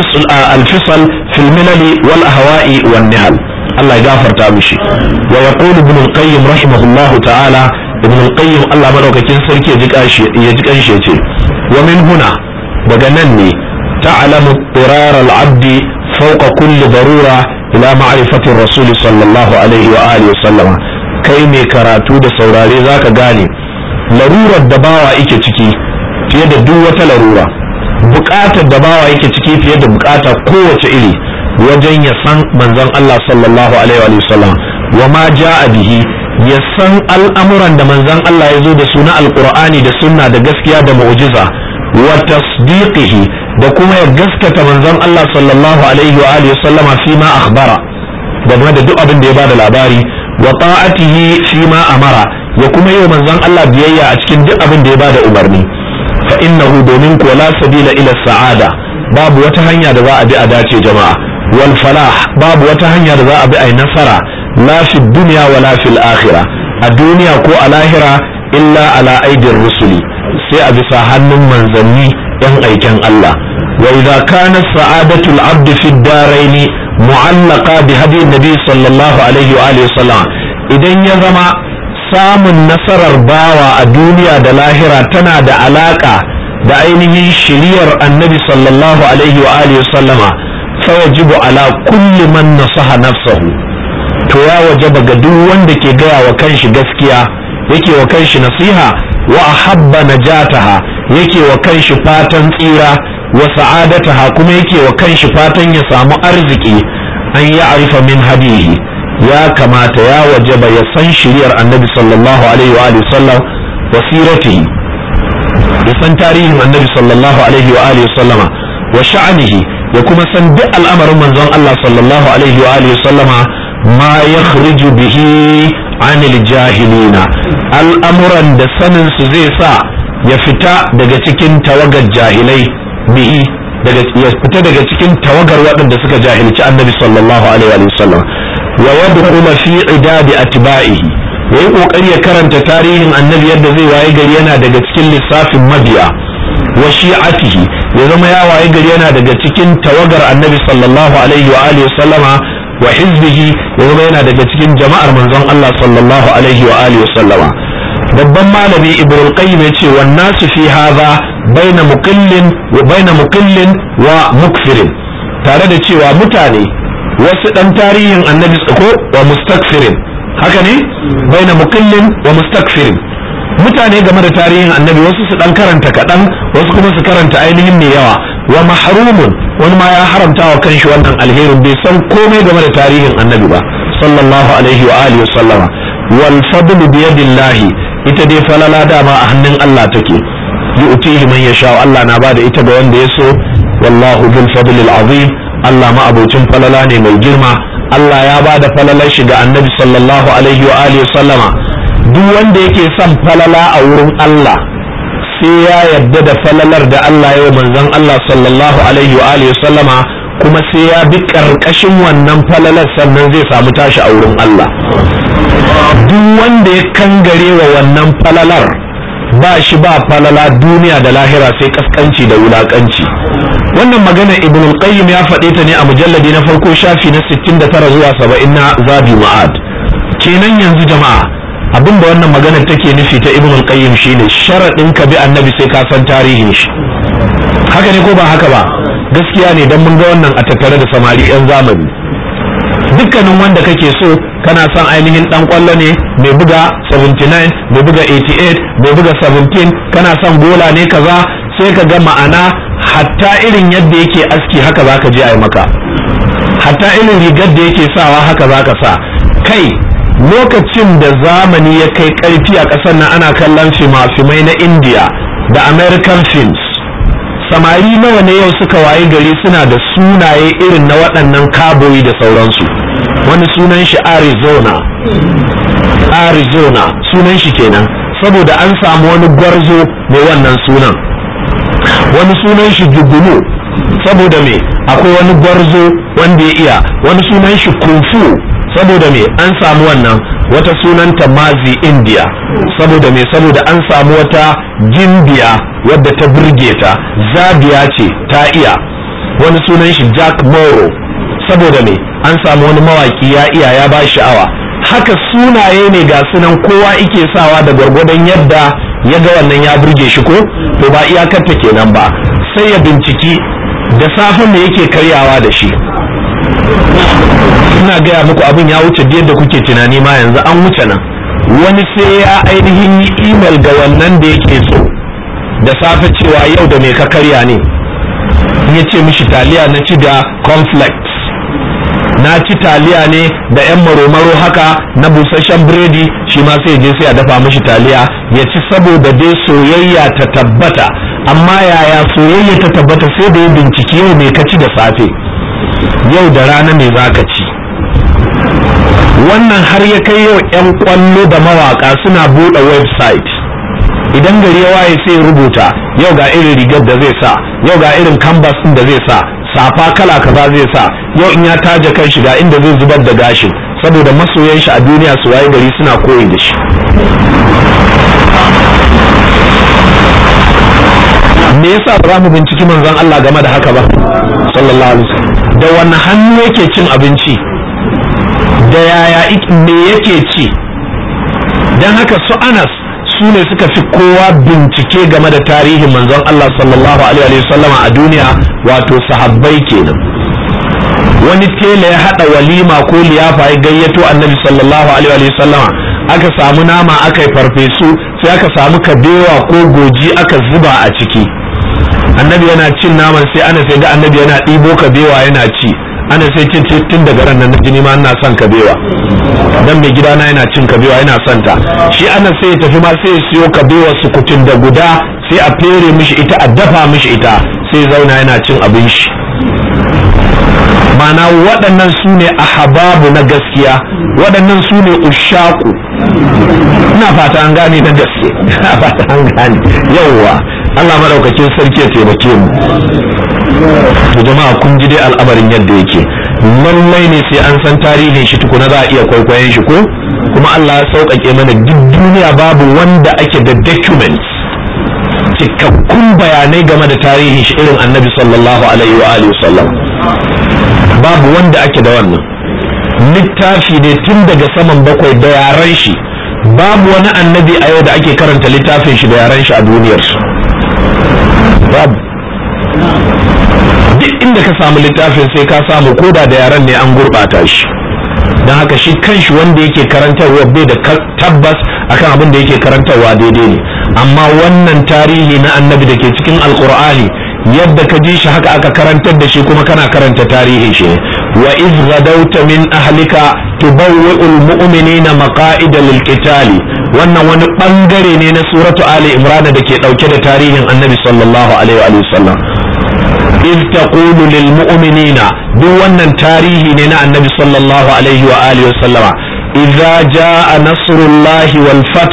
al-fisal fil milali wal ahwa'i wan nihal Allah ya gafarta mishi wa yaqulu ibn al-qayyim rahimahullahu ta'ala ibn al-qayyim Allah madaukakin sarki ya ji kanshi yace wa min huna daga nan ne ta'lamu qirar al-'abdi fawqa kulli darura ila ma'rifati ar-rasul sallallahu alaihi wa alihi wa sallama kai mai karatu da saurare zaka gane larurar da bawa yake ciki fiye da duk wata larura buƙatar da bawa yake ciki fiye da buƙata kowace iri wajen ya san manzon Allah sallallahu alaihi wa sallam wa ma ja'a bihi ya san al'amuran da manzon Allah ya zo da su na alqur'ani da sunna da gaskiya da mu'jiza wa tasdiqihi da kuma ya gaskata manzon Allah sallallahu alaihi wa alihi sallama fi ma akhbara da duk abin da ya bada labari wa ta'atihi fi ma amara ya kuma yi manzon Allah biyayya a cikin duk abin da ya bada umarni fa innahu domin ko la sabila ila sa'ada babu wata hanya da za a bi a dace jama'a wal falah babu wata hanya da za a bi a nasara la fi dunya wa la fil akhirah a duniya ko a lahira illa ala aidir rusuli sai a bisa hannun manzanni yan aiken Allah wa idza kana sa'adatul abd fi ad-darain mu'allaqa bi hadi nabi sallallahu alaihi wa alihi wasallam idan ya zama samun nasarar bawa a duniya da lahira tana da alaka da ainihin shiriyar annabi sallallahu alaihi wa alihi wasallama fa yajibu ala kulli man nasaha nafsahu to ya wajaba ga duk wanda ke gaya wa kanshi gaskiya yake wa kanshi nasiha wa ahabba najataha yake wa kanshi fatan tsira wa sa'adataha kuma yake wa kanshi fatan ya samu arziki an ya'rifa min hadihi ya kamata ya wajaba ya san shiriyar annabi sallallahu alaihi wa alihi sallam wa siratihi ya san tarihin annabi sallallahu alaihi wa alihi sallama wa sha'anihi ya kuma san duk al'amarin manzon Allah sallallahu alaihi wa alihi sallama ma yakhriju bihi anil jahilina al'amuran da sanin su zai sa ya fita daga cikin tawagar jahilai bihi ya fita daga cikin tawagar waɗanda suka jahilci annabi sallallahu alaihi wa sallam wa yadkhulu fi idadi atba'ihi yayi kokari ya karanta tarihin annabi yadda zai waye gari yana daga cikin lissafin mabiya wa shi'atihi ya zama ya waye gari yana daga cikin tawagar annabi sallallahu alaihi wa alihi sallama wa hizbihi ya zama yana daga cikin jama'ar manzon Allah sallallahu alaihi wa alihi sallama babban malami ibnu qayyim yace wan nasu fi hadha baina muqillin wa mukfirin tare da cewa mutane wasu dan tarihin annabi ko wa mustakfirin haka ne baina muqillin wa mustakfirin mutane game da tarihin annabi wasu su dan karanta kadan wasu kuma su karanta ainihin mai yawa wa mahrumun wani ma ya haramta wa kanshi wannan alherin bai san komai game da tarihin annabi ba sallallahu alaihi wa alihi wasallama wal fadlu bi yadillahi ita dai falala dama a hannun Allah take yu'tihi man yasha Allah na bada ita ga wanda ya so wallahu bil fadlil azim Allah ma abocin falala ne mai girma Allah ya bada falalar shi ga annabi sallallahu alaihi wa alihi sallama duk wanda yake son falala a wurin Allah sai ya yadda da falalar da Allah ya manzon Allah sallallahu alaihi wa alihi sallama kuma sai ya bi karkashin wannan falalar sannan zai samu tashi a wurin Allah duk wanda ya kangare wa wannan falalar ba shi ba falala duniya da lahira sai kaskanci da wulakanci wannan magana ibn al-qayyim ya faɗe ta ne a mujalladi na farko shafi na 69 zuwa 70 na zabi ma'ad kenan yanzu jama'a abinda wannan magana take nufi ta ibn al-qayyim shine sharadin ka bi annabi sai ka san tarihin shi haka ne ko ba haka ba gaskiya ne dan mun ga wannan a tattare da samari yan zamani dukkanin wanda kake so kana son ainihin dan kwallo ne mai buga 79 mai buga 88 mai buga 17 kana son gola ne kaza sai ka ga ma'ana hatta irin yadda yake aski haka zaka je ai maka hatta irin rigar da yake sawa haka zaka sa kai lokacin da zamani ya kai karfi a ƙasar nan ana kallon fimai na India da American films samari nawa ne yau suka waye gari suna da sunaye irin na waɗannan kaboyi da sauransu wani sunan shi Arizona sunan shi kenan saboda an samu wani gwarzo mai wannan sunan wani sunan shi Jugunu saboda me akwai wani gwarzo wanda ya iya wani sunan shi Kung Fu saboda me an samu wannan wata sunanta Mazi India, saboda me? Saboda an samu wata gimbiya wadda ta burge ta, zabiya ce ta iya. Wani sunan shi Jack Morrow, saboda me? An samu wani mawaki ya iya, ya ba sha'awa. Haka sunaye ne ga sunan kowa ike sawa da gwargwadon yadda ya ga wannan ya burge shi ko to ba iyakarta kenan ba, sai ya binciki da safin da yake karyawa da shi. Ina gaya muku abin ya wuce yadda kuke tunani ma, yanzu an wuce nan. Wani sai ya ainihin yi email ga wannan da yake so da safe cewa yau da me ka karya ne, ya ce mishi taliya na ci da cornflakes, na ci taliya ne da yan maromaro haka na busasshen biredi, shi ma sai je sai a dafa mishi taliya ya ci, saboda dai soyayya ta tabbata. Amma yaya soyayya ta tabbata? sai da ya binciki yau me ka ci da safe, yau da rana me za ka ci. Wannan har ya kai yau 'yan kwallo da mawaka suna buɗe website, idan gari ya waye sai rubuta yau ga irin rigar da zai sa, yau ga irin canvas ɗin da zai sa, safa kala kaza zai sa, yau in ya taje kan shi ga inda zai zubar da gashin, saboda masoyan shi a duniya su waye gari suna koyi da shi. Me yasa ba mu binciki manzon Allah game da haka ba sallallahu alaihi wasallam? Da wannan hannu yake cin abinci, da yaya me yake ci? Dan haka su Anas su ne suka fi kowa bincike game da tarihin manzon Allah sallallahu alaihi wasallama a duniya, wato sahabbai kenan. Wani tela ya hada walima ko liyafa ya gayyato annabi sallallahu alaihi wasallama, aka samu nama aka yi farfesu, sai aka samu kabewa ko goji aka zuba a ciki. Annabi yana cin naman, sai ana sai ga annabi yana ɗibo kabewa yana ci. Ana sai cin tun daga ran nan jini ma ina son kabewa, dan mai gidana yana cin kabewa, yana son ta. Shi ana sai ya tafi ma sai ya siyo kabewa sukutun da guda, sai a fere mishi ita, a dafa mishi ita, sai zauna yana cin abin shi. Mana waɗannan su ne ahababu na gaskiya, waɗannan su ne ushaku. Ina fata an gane na gaske, ina fata an gane. Yawwa, Allah madaukakin sarki ya taimake mu. To jama'a kun ji dai al'amarin yadda yake, lallai ne sai an san tarihin shi tukuna za a iya kwaikwayon shi ko? Kuma Allah ya sauƙaƙe mana, duk duniya babu wanda ake da documents, cikakkun bayanai game da tarihin shi irin annabi sallallahu alaihi wa alihi wasallam. Babu wanda ake da wannan littafi ne tun daga saman bakwai da yaran shi. Babu wani annabi a yau da ake karanta littafin shi da yaran shi a duniyar su, babu. Duk inda ka samu littafin sai ka samu koda da yaran ne an gurɓata shi. Don haka shi kanshi wanda yake karantarwa bai da tabbas akan abin da yake karantarwa daidai ne. Amma wannan tarihi na annabi da ke cikin alkur'ani, yadda ka ji shi haka aka karantar da shi, kuma kana karanta tarihin shi. Wa iz gadawta min ahlika tubawwi'ul mu'minina maqa'ida lil qitali. Wannan wani bangare ne na suratu Ali Imran da ke dauke da tarihin annabi sallallahu alaihi wa sallam. iz taqulu lil mu'minina, duk wannan tarihi ne na annabi sallallahu alaihi wa alihi wa sallama. idza jaa nasrullahi wal fath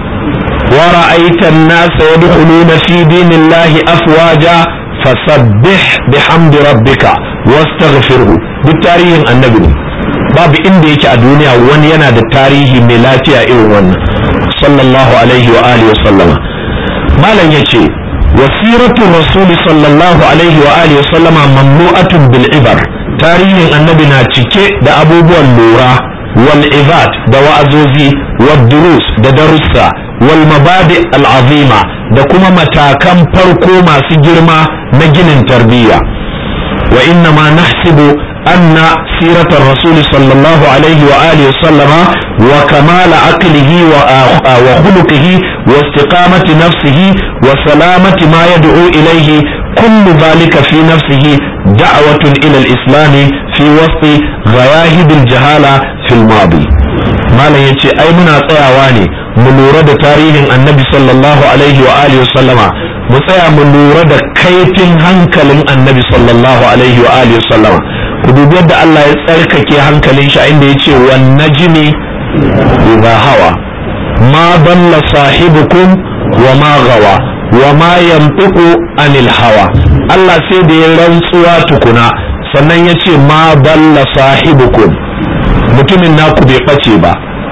wa ra'aita an-nasa yadkhuluna fi dinillahi afwaja fasabbih bihamdi rabbika wastaghfirhu. duk tarihin annabi ne, babu inda yake a duniya wani yana da tarihi mai lafiya irin wannan sallallahu alaihi wa alihi wa sallama. malam yace wasiratu rasuli sallallahu alaihi wa alihi wa sallama mamnu'atun bil ibar. tarihin annabi na cike da abubuwan lura, wal izat da wa'azozi, wad durus da darussa, wal mabadi al azima da kuma matakan farko masu girma na ginin tarbiyya. wa inna ma nahsibu anna siratar rasuli sallallahu alaihi wa alihi wa sallama wa kamala aqlihi wa khuluqihi wa istiqamati nafsihi wa salamati ma yad'u ilayhi kullu dhalika fi nafsihi da'watun ila al-islam fi wasti ghayahib al-jahala fi al-madi. malam yace ai muna tsayawa ne mu lura da tarihin annabi sallallahu alaihi wa alihi wa sallama, mu tsaya mu lura da kaifin hankalin annabi sallallahu alaihi wa alihi wa sallama. ku dubi yadda Allah ya tsarkake hankalin shi a inda yace wan najmi idha hawa ma dalla sahibukum wa ma gawa wa ma yantiqu anil hawa. Allah sai da ya rantsuwa tukuna sannan yace ma dalla sahibukum, mutumin naku bai bace ba.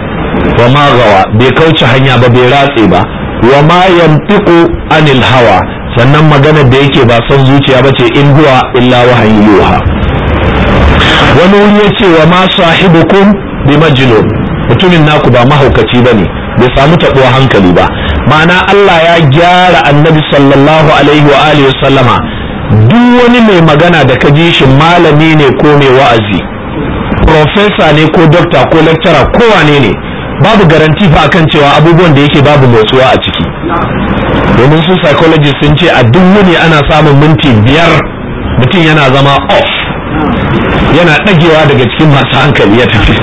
wa ma gawa bai kauce hanya ba bai ratse ba wa ma yantiqu anil hawa sannan maganar da yake ba son zuciya ba ce in huwa illa wahayi yuha. wani wuri ya ce wa ma sahibukum bi majnun mutumin naku ba mahaukaci bane bai samu taɓuwa hankali ba. ma'ana Allah ya gyara annabi sallallahu alaihi wa alihi sallama. duk wani mai magana da ka ji shi malami ne ko mai wa'azi, professor ne ko doctor ko lecturer ko wane ne, babu garanti fa akan cewa abubuwan da yake babu motsuwa a ciki. domin su psychologist sun ce a duk wuni ana samun minti 5 mutum yana zama off, yana ɗagewa daga cikin masu hankali ya tafi.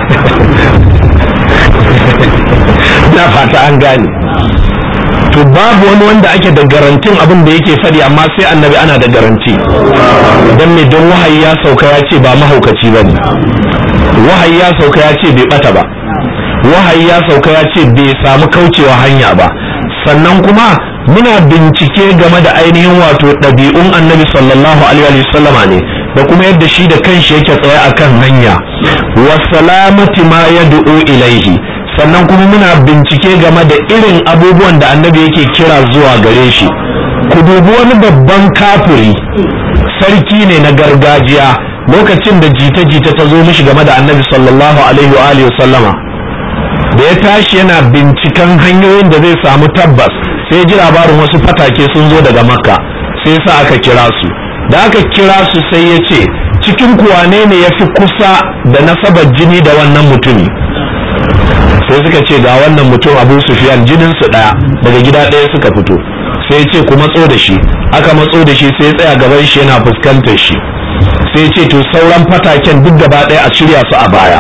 na fata an gane. to babu wani wanda ake da garantin abin da yake faɗi, amma sai annabi ana da garanti. dan me don wahayi ya sauka ya ce ba mahaukaci ba ne, wahayi ya sauka ya ce bai bata ba, wahayi ya sauka ya ce bai samu kaucewa hanya ba. sannan kuma muna bincike game da ainihin wato ɗabi'un annabi sallallahu alaihi wasallama ne, da kuma yadda shi da kanshi yake tsaye akan hanya, wa salamati ma yad'u ilaihi. sannan kuma muna bincike game da irin abubuwan da annabi yake kira zuwa gare shi. ku dubi wani babban kafiri, sarki ne na gargajiya, lokacin da jita-jita ta zo mishi game da annabi sallallahu alaihi wa sallama, da ya tashi yana binciken hanyoyin da zai samu tabbas, sai ji labarin wasu fatake sun zo daga makka, sai sa aka kira su. da aka kira su sai ya ce, cikin kuwane ne ya fi kusa da nasabar jini da wannan mutumi? sai suka ce ga wannan mutum Abu Sufyan, jinin su daya, daga gida daya suka fito. sai ya ce ku matso da shi. aka matso da shi sai ya tsaya gaban shi yana fuskantar shi, sai ya ce to sauran fataken duk gaba daya a shirya su a baya.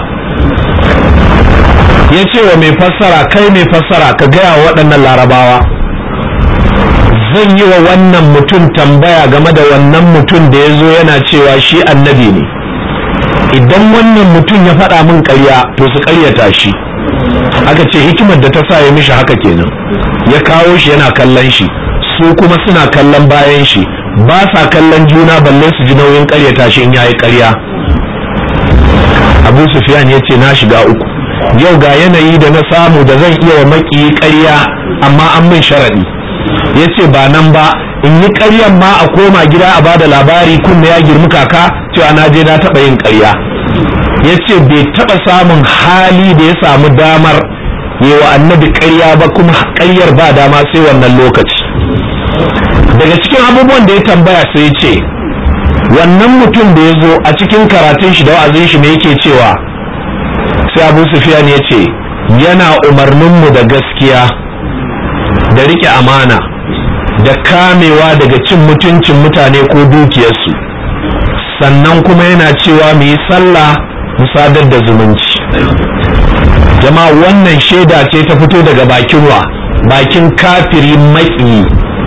ya ce wa mai fassara, kai mai fassara ka gaya wa waɗannan larabawa, zan yi wa wannan mutum tambaya game da wannan mutum da ya zo yana cewa shi annabi ne. idan wannan mutum ya faɗa min ƙarya to su ƙaryata shi. aka ce hikimar da ta sa ya mishi haka kenan, ya kawo shi yana kallon shi, su kuma suna kallon bayan shi, ba sa kallon juna balle su ji nauyin ƙaryata shi in yayi ƙarya. Abu Sufyan ya ce na shiga uku, yau ga yanayi da na samu da zan iya wa maƙiyi ƙarya, amma an min sharaɗi. ya ce ba nan ba, in yi ƙaryan ma a koma gida a bada labari kunne ya girmi kaka cewa na je na taɓa yin ƙarya. ya ce bai taɓa samun hali da ya samu damar yi wa annabi ƙarya ba, kuma ƙaryar ba dama sai wannan lokaci. daga cikin abubuwan da ya tambaya sai ya ce wannan mutum da ya zo a cikin karatun shi da wa'azin shi me yake cewa? sai Abu Sufyan ya ce yana umarninmu da gaskiya, da rike amana, da kamewa daga cin mutuncin mutane ko dukiyarsu, sannan kuma yana cewa mu yi sallah mu sadar da zumunci. jama'a wannan shaida ce ta fito daga bakin wa? bakin kafiri maki.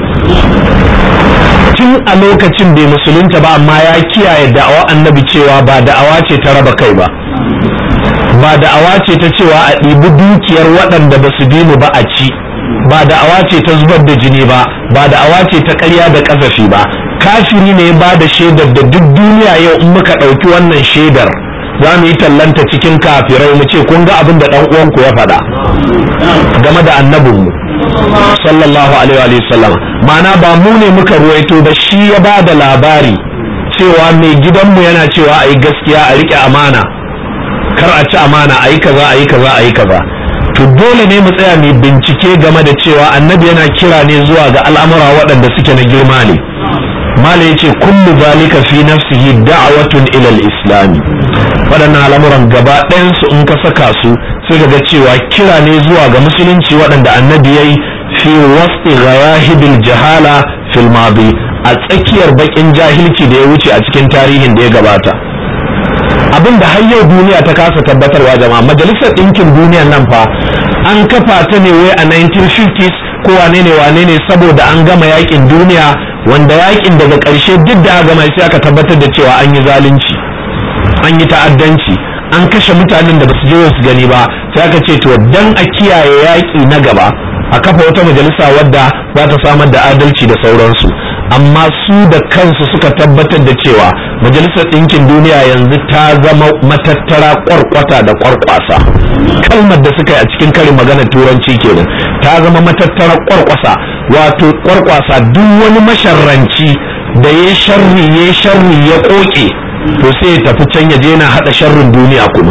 tun a lokacin bai musulunta ba, amma ya kiyaye da'awa annabi cewa ba da'awa ce ta raba kai ba, ba da'awa ce ta cewa a ɗibi dukiyar waɗanda ba su bi mu ba a ci, ba da'awa ce ta zubar da jini ba, ba da'awa ce ta ƙarya da ƙazafi ba. kafiri ne ya ba da shaidar da duk duniya yau in muka ɗauki wannan shaidar za mu yi tallanta cikin kafirai mu ce kun ga abin da ɗan uwanku ya faɗa game da annabinmu sallallahu alaihi wa sallam. ma'ana ba mu ne muka ruwaito ba, shi ya ba da labari cewa mai gidanmu yana cewa a yi gaskiya, a riƙe amana, kar a ci amana, a yi kaza a yi kaza a yi kaza. to dole ne mu tsaya mai bincike game da cewa annabi yana kira ne zuwa ga al'amura waɗanda suke na girma ne. mala yace kullu zalika fi nafsihi da'watun ila al-islam. waɗannan al'amuran gaba ɗayan su in ka saka su sai ka ga cewa kira ne zuwa ga musulunci waɗanda annabi yayi fi wasti ghayahibil jahala fil madi, a tsakiyar bakin jahilci da ya wuce a cikin tarihin da ya gabata. abin da har yau duniya ta kasa tabbatarwa jama'a, majalisar ɗinkin duniyan nan fa an kafa ta ne wai a 1950s ko wane ne saboda an gama yakin duniya, wanda yakin daga ƙarshe duk da aka gama sai aka tabbatar da cewa an yi zalunci, an yi ta'addanci, an kashe mutanen da basu je su gani ba. sai aka ce to dan a kiyaye yaki na gaba a kafa wata majalisa wadda za ta samar da adalci da sauransu. amma su da kansu suka tabbatar da cewa majalisar ɗinkin duniya yanzu ta zama matattara kwarkwata da kwarkwasa. Kalmar da suka yi a cikin karin maganar turanci kenan, ta zama matattara kwarkwasa, wato kwarkwasa. Duk wani masharranci da ya sharri ya koke, to sai ya tafi can ya je yana hada sharrin duniya kuma.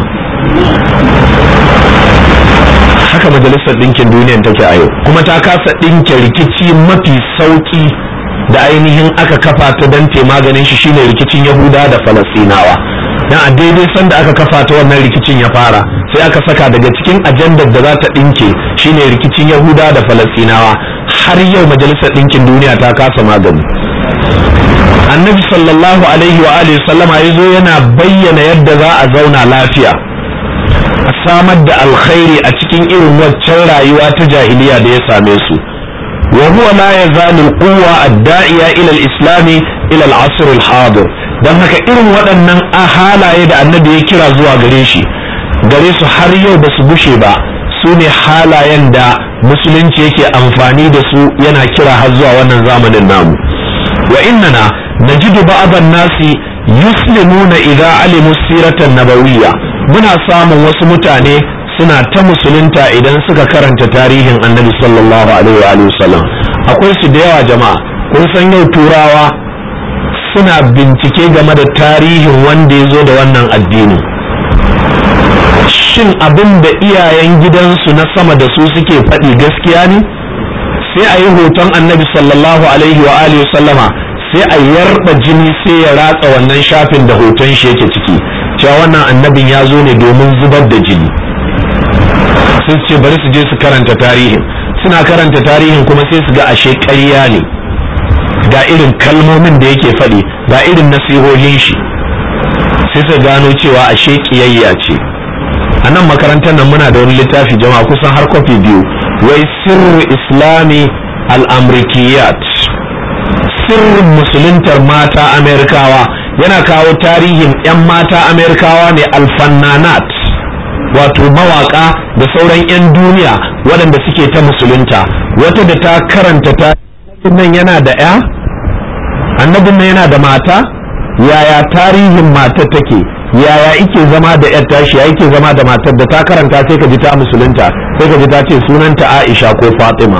Haka majalisar ɗinkin duniya take a yau, kuma ta kasa ɗinke rikici mafi sauki da ainihin aka kafa ta don maganin shi shine rikicin Yahuda da Falastinawa. Dan a daidai sanda aka kafa ta wannan rikicin ya fara, sai aka saka daga cikin ajandar da za ta ɗinke shine rikicin Yahuda da Falastinawa. Har yau majalisar ɗinkin duniya ta kasa magani. Annabi sallallahu alaihi wa alihi sallama yazo yana bayyana yadda za a zauna lafiya, a samar da alkhairi a cikin irin waccan rayuwa ta jahiliya da ya same su. wa huwa la yazalu alquwa ad-da'iya ila al-islam ila al-asr al-hadir. dan haka irin waɗannan halaye da annabi ya kira zuwa gare su har yau ba su gushe ba, su ne halayen da musulunci yake amfani da su yana kira har zuwa wannan zamanin namu. wa innana najidu ba'd an-nasi yuslimuna idza alimu siratan nabawiyya. muna samun wasu mutane suna ta musulunta idan suka karanta tarihin annabi sallallahu alaihi wa sallam. akwai su da yawa jama'a, kun san yau turawa suna bincike game da tarihin wanda ya zo da wannan addini. Shin abin da iyayen gidansu na sama da su suke faɗi gaskiya ne? Sai a yi hoton annabi sallallahu alaihi wa sallama, sai a yarba jini sai ya ratsa wannan shafin da hoton shi yake ciki, cewa wannan annabin ya zo ne domin zubar da jini. Sai su ce bari su je su karanta tarihin. Suna karanta tarihin kuma sai su ga ashe ƙarya ne, ga irin kalmomin da yake faɗi, ga irin nasihohin shi, sai su gano cewa ashe ƙiyayya ce. A nan makarantar nan muna da wani littafi jama'a kusan har kofi biyu, wai sirru islami al-amrikiyat, sirrin musuluntar mata amerikawa. Yana kawo tarihin 'yan mata amerikawa ne alfannanat, wato mawaka da sauran 'yan duniya waɗanda suke ta musulunta. Wata da ta karanta tarihin nan yana da 'ya, annabin nan yana da mata, yaya tarihin matar take, yaya ike zama da 'yar tashi, ya ike zama da matar. da ta karanta sai ka ji ta musulunta, sai ka ji ta ce sunanta Aisha ko Fatima.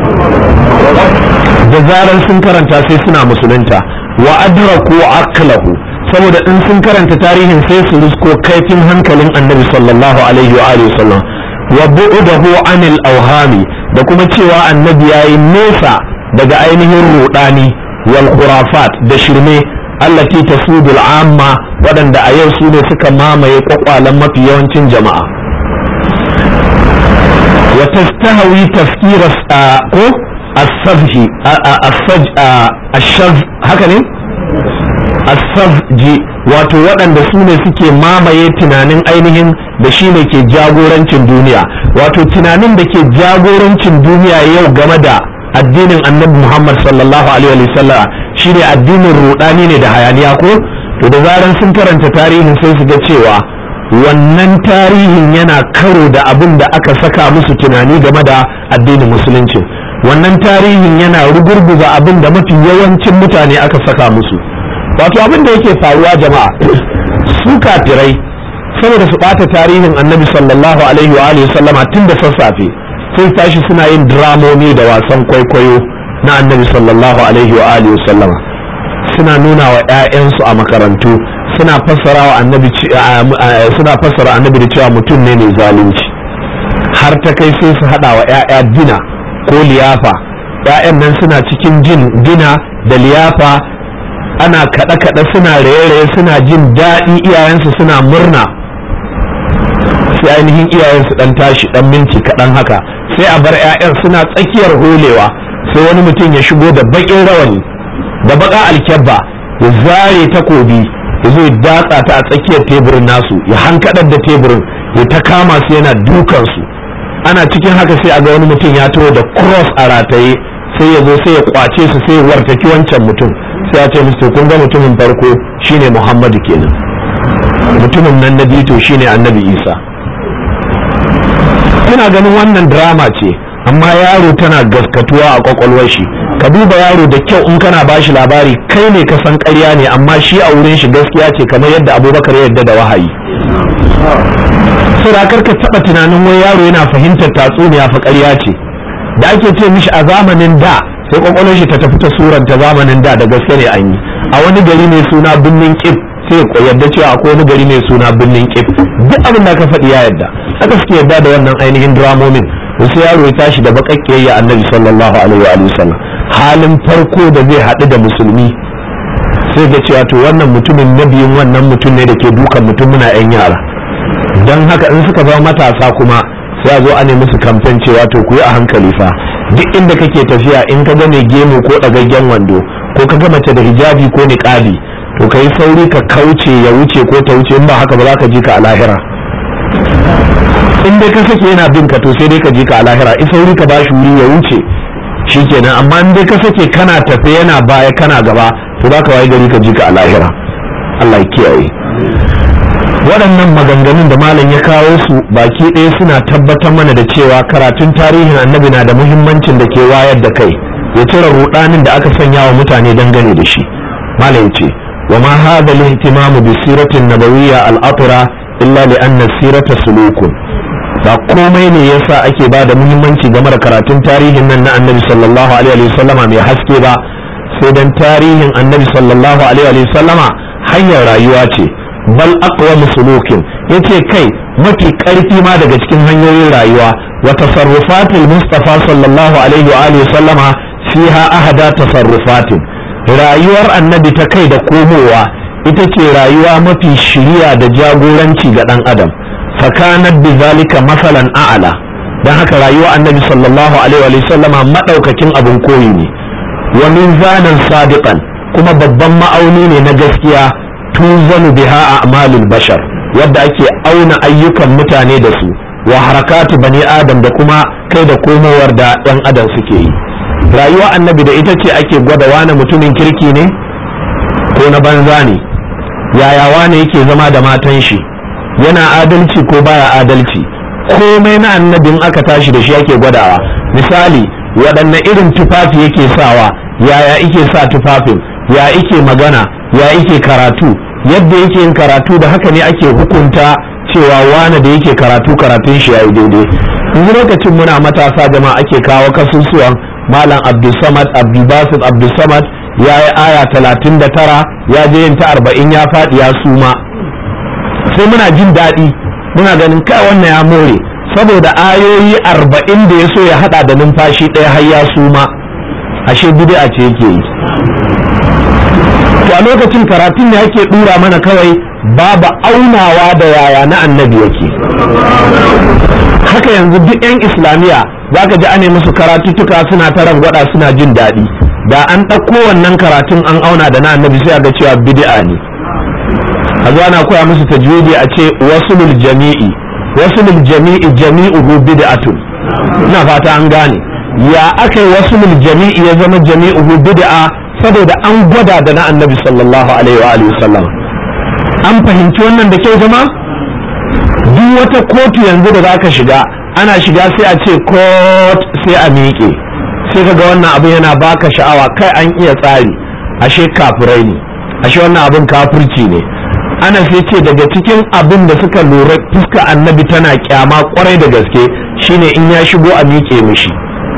Da zaran sun karanta sai suna musulunta. Wa adraku aqlahu, saboda in sun karanta tarihin sai su risko kaifin hankalin annabi sallallahu alaihi wa alihi wasallam, wa bu'dahu anil awhami, da kuma cewa annabi yayi nesa daga ainihin rudani wal khurafat da shirme allati tasudul amma, waɗanda a yau su ne suka mamaye kwakwalan mafi yawancin jama'a. wa tastahawi tafkir ko as-savji haka ne as-savji, wato waɗanda su ne suke mamaye tunanin ainihin da shi ne ke jagorancin duniya. Wato tunanin da ke jagorancin duniya yau game da addinin annabi Muhammad sallallahu alaihi wa sallam shine addinin rudani ne da hayaniya ko. To da zaran sun karanta tarihin sai su ga cewa wannan tarihin yana karo da abin da aka saka musu tunani game da addinin musulunci. Wannan tarihin yana rugurguza abin da mafi yawancin mutane aka saka musu. Wato abin da yake faruwa jama'a, su kafirai saboda su bata tarihin annabi sallallahu alaihi wa alihi sallama tun da sassafe sai tashi suna yin dramomi da wasan kwaikwayo na annabi sallallahu alaihi wa alihi sallama, suna nuna wa ƴaƴansu a makarantu, suna fassara wa annabi suna fassara annabi da cewa mutum ne mai zalunci. har ta kai sai su hada wa ƴaƴa dina ko liyafa, ƴaƴan nan suna cikin jin dina da liyafa, ana kaɗe-kaɗe suna raye-raye suna jin daɗi, iyayensu suna murna. Sai ainihin iyayensu ɗan tashi ɗan minti kaɗan haka sai a bar 'ya'yan suna tsakiyar holewa, sai wani mutum ya shigo da baƙin rawani da baƙa alkyabba ya zare takobi ya zo ya datsa ta a tsakiyar teburin nasu, ya hankaɗar da teburin, ya ta kama su yana dukansu. Ana cikin haka sai a ga wani mutum ya taho da cross a rataye, sai ya zo sai ya kwace su, sai ya wartaki wancan mutum, sai ya ce musu kun ga mutumin farko shine Muhammadu kenan, mutumin nan na biyu to shine Annabi Isa. Kuna ganin wannan drama ce, amma yaro tana gaskatuwa a kwakwalwar shi. Ka duba yaro da kyau in kana bashi labari kai ne ka san ƙarya ne amma shi a wurin shi gaskiya ce, kamar yadda Abubakar ya yarda da wahayi. Sai kar ka taɓa tunanin wai yaro yana fahimtar tatsuniya fa ƙarya ce. Da ake ce mishi a zamanin da, sai kwakwalwar shi ta tafi ta suranta zamanin da gaske ne an yi. A wani gari mai suna Birnin Kif, sai ya yarda cewa akwai wani gari mai suna Birnin Kif. Duk abin da ka faɗi ya yarda. Haka suke yarda da wannan ainihin dramomin. Sai yaro ya tashi da bakakkiyayya Annabi sallallahu alaihi wa sallam. Halin farko da zai haɗu da musulmi sai ga cewa to wannan mutumin nabiyin wannan mutum ne da ke dukan mutum muna 'yan yara. Don haka in suka zama matasa kuma sai a zo a nemi su kamfen cewa to ku yi a hankali fa, duk inda kake tafiya in ka ga mai gemu ko ɗagaggen wando ko ka ga mace da hijabi ko niqabi to ka yi sauri ka kauce ya wuce ko ta wuce, in ba haka ba za ka ji ka a lahira. In dai ka sake yana bin ka to sai dai ka ji ka a lahira, in sauri ka bashi wuri ya wuce shikenan, amma in dai ka sake kana tafe yana baya kana gaba to za ka waye gari ka ji ka a lahira. Allah ya kiyaye. Waɗannan maganganun da malam ya kawo su baki ɗaya suna tabbatar mana da cewa karatun tarihin annabi na da muhimmancin da ke wayar da kai, ya cire rudanin da aka sanya wa mutane dangane da shi. Malam ya ce wa ma hadha al-ihtimamu bi siratin nabawiyya al-athra illa li anna sirata sulukun. Ba komai ne yasa ake ba da muhimmanci game da karatun tarihin nan na annabi sallallahu alaihi wa sallama mai haske ba, sai dan tarihin annabi sallallahu alaihi wa sallama hanyar rayuwa ce, bal aqwam sulukin, yace kai mafi karfi ma daga cikin hanyoyin rayuwa, wa tasarrufatul mustafa sallallahu alaihi wa alihi sallama fiha ahada tasarrufatin. Rayuwar annabi ta kai da komowa ita ce rayuwa mafi shiriya da jagoranci ga dan adam, fakanat bizalika masalan a'la. Dan haka rayuwar annabi sallallahu alaihi wa sallama madaukakin abun koyi ne, wa mizanan sadiqan, kuma babban ma'auni ne na gaskiya, tuzanu biha a'malul bashar, wadda ake auna ayyukan mutane da su, wa harakatu bani adam, da kuma kai da komowar da ɗan adam suke yi. Rayuwa annabi da ita ce ake gwada wane mutumin kirki ne ko na banza ne, yaya wane yake zama da matan shi, yana adalci ko baya adalci. Komai na annabin aka tashi da shi ake gwadawa. Misali, waɗanne irin tufafi yake sawa, yaya yake sa tufafin, ya yake magana, ya yake karatu, yadda yake yin karatu da haka ne ake hukunta cewa wane da yake karatu karatun shi yayi daidai. Yanzu lokacin muna matasa jama'a ake kawo kasusuwan Malam Abdulsamad Abdulbasit Abdulsamad ya yi aya 39 ya je yin ta 40 ya faɗi ya suma, sai muna jin daɗi muna ganin kai wannan ya more, saboda ayoyi 40 da ya so ya hada da numfashi ɗaya har ya suma, ashe bid'a ce yake yi. To a lokacin karatun ne yake dura mana kawai, babu aunawa da yaya na annabi yake. Haka yanzu duk 'yan islamiyya zaka ji ane musu karatuttuka suna ta rangwada suna jin daɗi, da an ɗauko wannan karatun an auna da na annabi sai a ga cewa bid'a ne. A zo ana koya musu tajwidi a ce wasulul jami'i jami'uhu bid'atun. Ina fata an gane ya aka yi wasulul jami'i ya zama jami'uhu bid'a, saboda an gwada da na annabi sallallahu alaihi wa alihi wasallam. An fahimci wannan da kyau jama'a? Duk wata kotu yanzu da zaka shiga, ana shiga sai a ce court sai a miƙe, sai kaga wannan abu yana baka sha'awa, kai an iya tsari, ashe kafirai ne, ashe wannan abin kafirci ne. Ana sai ce daga cikin abin da suka lura fuska annabi tana kyama kwarai da gaske shine in ya shigo a miƙe mishi.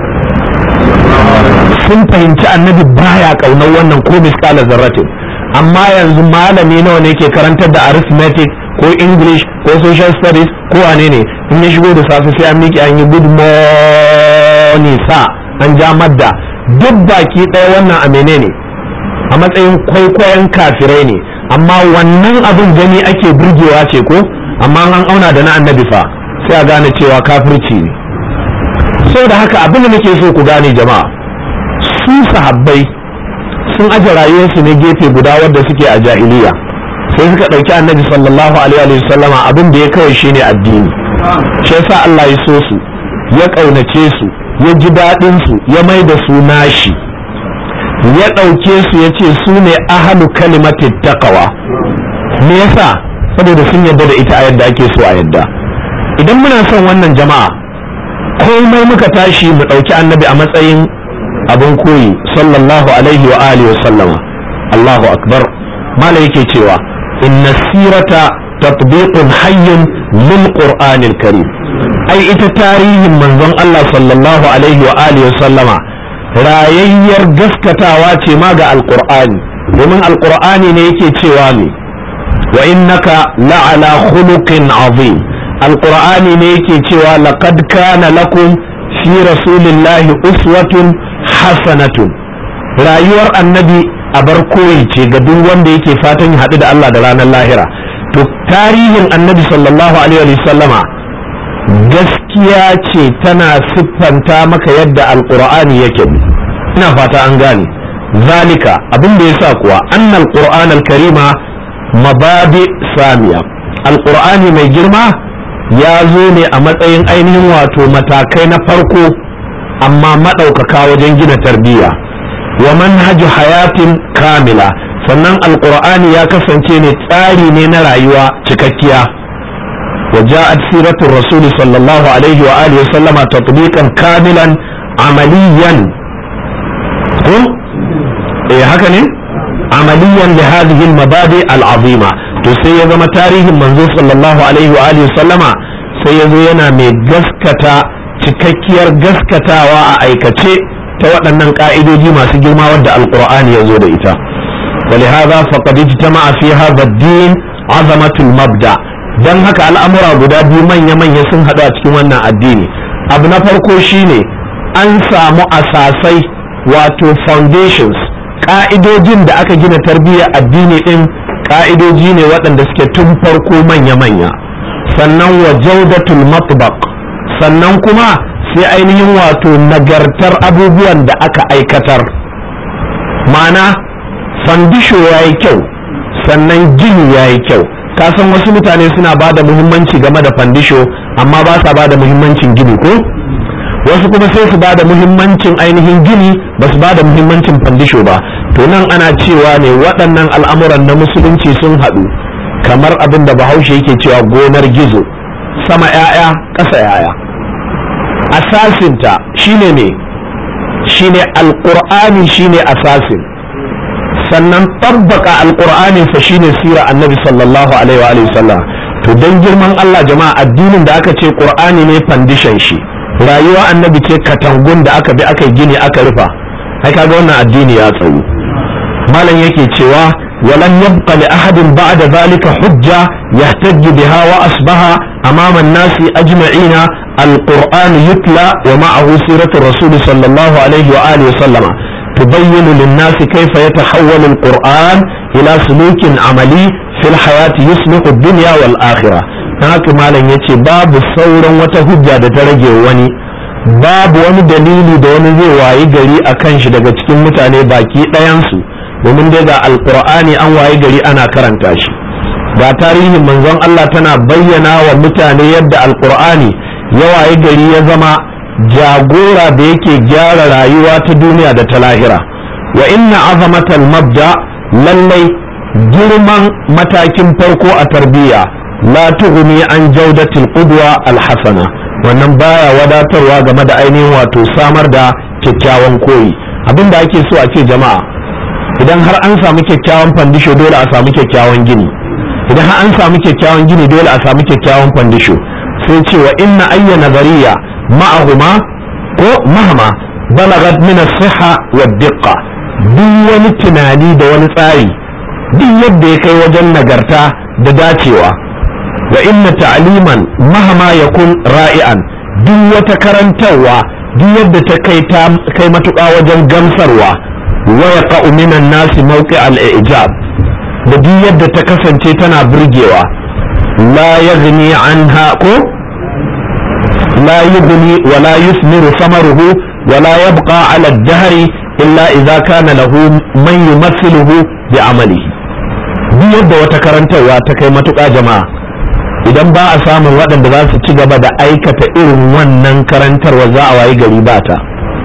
Sun fahimci annabi baya kaunar wannan ko miskala zarratin. Amma yanzu malami nawa ne ke karantar da arithmetic ko English ko social studies ko wane ne, in ya shigo da safe sai an miƙe an yi good morning sa an ja madda, duk baki ɗaya wannan a menene, a matsayin kwaikwayon kafirai ne. Amma wannan abin gani ake burgewa ce ko, amma an auna da na annabi fa sai a gane cewa kafirci ne. Sau da haka abin da nake so ku gane jama'a, su sahabbai sun aje rayuwarsu ne gefe guda wadda suke a jahiliya, sai suka ɗauki annabi sallallahu alaihi wa sallama abin da ya kawai shine addini. Shi yasa Allah ya so su, ya ƙaunace su, ya ji daɗin su, ya mai da su nashi, ya ɗauke su ya ce su ne ahalu kalimatit taqwa. Me yasa? Saboda sun yarda da ita a yadda ake so a yadda. Idan muna son wannan jama'a, komai muka tashi mu ɗauki annabi a matsayin abin koyi sallallahu alaihi wa alihi wa sallama. Allahu akbar. mala yake cewa inna sirata tatbiqun hayyun lil qur'anil karim. ai ita tarihin manzon Allah sallallahu alaihi wa alihi wa sallama rayayyar gaskatawa ce ma ga alqur'ani, domin alqur'ani ne yake cewa ne wa innaka la'ala khuluqin azim. alqur'ani ne yake cewa laqad kana lakum fi rasulillahi uswatun hasanatun. rayuwar annabi a bar koyi ce ga duk wanda yake fatan ya haɗu da Allah da ranar lahira. to tarihin annabi sallallahu alaihi wa sallama gaskiya ce, tana siffanta maka yadda alqur'ani yake. ina fata an gane. zalika abin da yasa kuwa annal qur'an al-karima mabadi samiya. alqur'ani mai girma ya zo ne a matsayin ainihin wato matakai na farko amma maɗaukaka wajen gina tarbiyya wa manhaju hayatin kamila. sannan alqur'ani ya kasance ne tsari ne na rayuwa cikakkiya. wa ja'at siratu rasul sallallahu alaihi wa alihi sallama tatbiqan kamilan amaliyan. ko haka ne amaliyan li hadhihi al-mabadi al-azima. to sai ya zama tarihin manzo sallallahu alaihi wa alihi sallama sai ya zo yana mai gaskata cikakkiyar gaskatawa a aikace ta waɗannan ƙa'idoji masu girma wadda alqur'ani ya zo da ita. ولهذا فقد اجتمع في هذا الدين عظمة المبدأ. dan haka al'amura guda biyu manya-manya sun haɗu a cikin wannan addini. abu na farko shine an samu asasai wato foundations, ƙa'idojin da aka gina tarbiyyar addini ɗin ƙa'idoji ne waɗanda suke tun farko manya-manya. sannan wa jaudatul matbaq, sannan kuma sai ainihin wato nagartar abubuwan da aka aikatar. ma'ana fandisho ya yi kyau, sannan gini ya yi kyau. kasan wasu mutane suna ba da muhimmanci game da fandisho amma ba sa ba da muhimmancin gini, ko wasu kuma sai su ba da muhimmancin ainihin gini ba su ba da muhimmancin fandisho ba. to nan ana cewa ne waɗannan al'amuran na musulunci sun haɗu kamar abin da bahaushe yake cewa gonar gizo, sama 'ya'ya ƙasa 'ya'ya. asasinta shine ne, shine alqur'ani shine asasin. sannan tabbaka alqur'ani fa shine sira annabi sallallahu alaihi wa sallam. to dan girman Allah jama'a, addinin da aka ce qur'ani ne foundation shi, rayuwa annabi ce katangun da aka bi aka gini aka rufa, ai kaga wannan addini ya tsayu. malam yake cewa walan yabqa li ahadin ba'da zalika hujja yahtajju biha wa asbaha amama an-nasi ajma'ina alqur'an yutla wa ma'ahu siratu rasul sallallahu alaihi wa alihi wa sallama تبين للناس كيف يتحول القرآن إلى سلوك عملي في الحياة يصلح الدنيا والآخرة. haka malam yace babu sauran wata hujja da ta rage wani, babu wani dalili da wani zai wayi gari a kan shi daga cikin mutane baki ɗayansu, domin dai ga alqur'ani an wayi gari ana karanta shi. ga tarihin manzon Allah tana bayyana wa mutane yadda alqur'ani ya wayi gari ya zama jagora da yake gyara rayuwa ta duniya da ta lahira. wa inna azamatal mabda, lallai girman matakin farko a tarbiyya la tughni an jawdatil qudwa alhasana, wannan baya wadatarwa game da ainihin wato samar da kyakkyawan koyi. abinda ake so a ce jama'a, idan har an samu kyakkyawan fandisho dole a samu kyakkyawan gini, idan har an samu kyakkyawan gini dole a samu kyakkyawan fandisho. sai ce wa inna ayya nazariya ma'ahuma ko mahama balagat min as-sihha wad-diqqa. duk wani tunani da wani tsari duk yadda ya kai wajen nagarta da dacewa, wa inna ta'liman mahama yakun ra'ian, duk wata karantarwa duk yadda ta kai matuƙa wajen gamsarwa, wa yaqa'u minan nasi mawqi' al-i'jab, da duk yadda ta kasance tana burgewa, la yaghni anha ko لا يغني ولا يثمر ثمره ولا يبقى على الدهر إلا إذا كان له من يمثله بعمله. duk yadda wata karantarwa ta kai matuƙa jama'a, idan ba a samun waɗanda za su ci gaba da aikata irin wannan karantarwa za a wayi gari ba ta.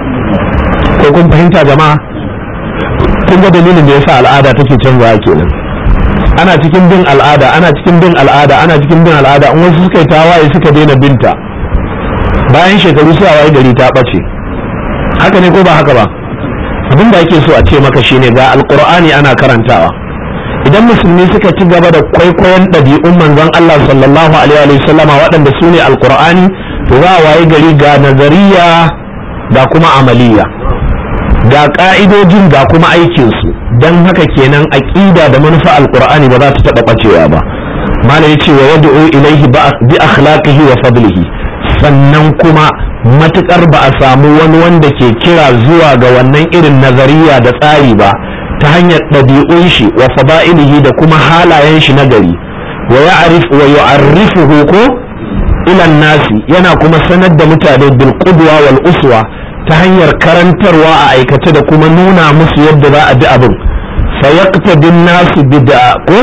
ko kun fahimta jama'a? kun ga dalilin da yasa al'ada take canzawa kenan. ana cikin bin al'ada, ana cikin bin al'ada, ana cikin bin al'ada, in wasu suka yi tawaye suka daina binta, bayan shekaru sai a waye gari ta ɓace. Haka ne ko ba haka ba? Abin da ake so a ce maka shine ga alqur'ani ana karantawa, idan musulmi suka ci gaba da kwaikwayon ɗabi'un manzon Allah sallallahu alaihi wa sallama waɗanda su ne alqur'ani, to za a waye gari ga nazariya ga kuma amaliya, ga ka'idojin ga kuma aikinsu. don haka kenan aqida da manufa alqur'ani ba za ta taɓa ɓacewa ba. malam yace wa yad'u ilayhi bi akhlaqihi wa fadlihi, sannan kuma matukar ba a samu wani wanda ke kira zuwa ga wannan irin nazariya da tsari ba ta hanyar ɗabi'un shi wa fada'ilihi da kuma halayen shi na gari, wa yu'arrifuhu ko ila nasi, yana kuma sanar da mutane bil qudwa wal uswa ta hanyar karantarwa a aikace da kuma nuna musu yadda za a bi abin. fa yaqtadin nasu bid'a ko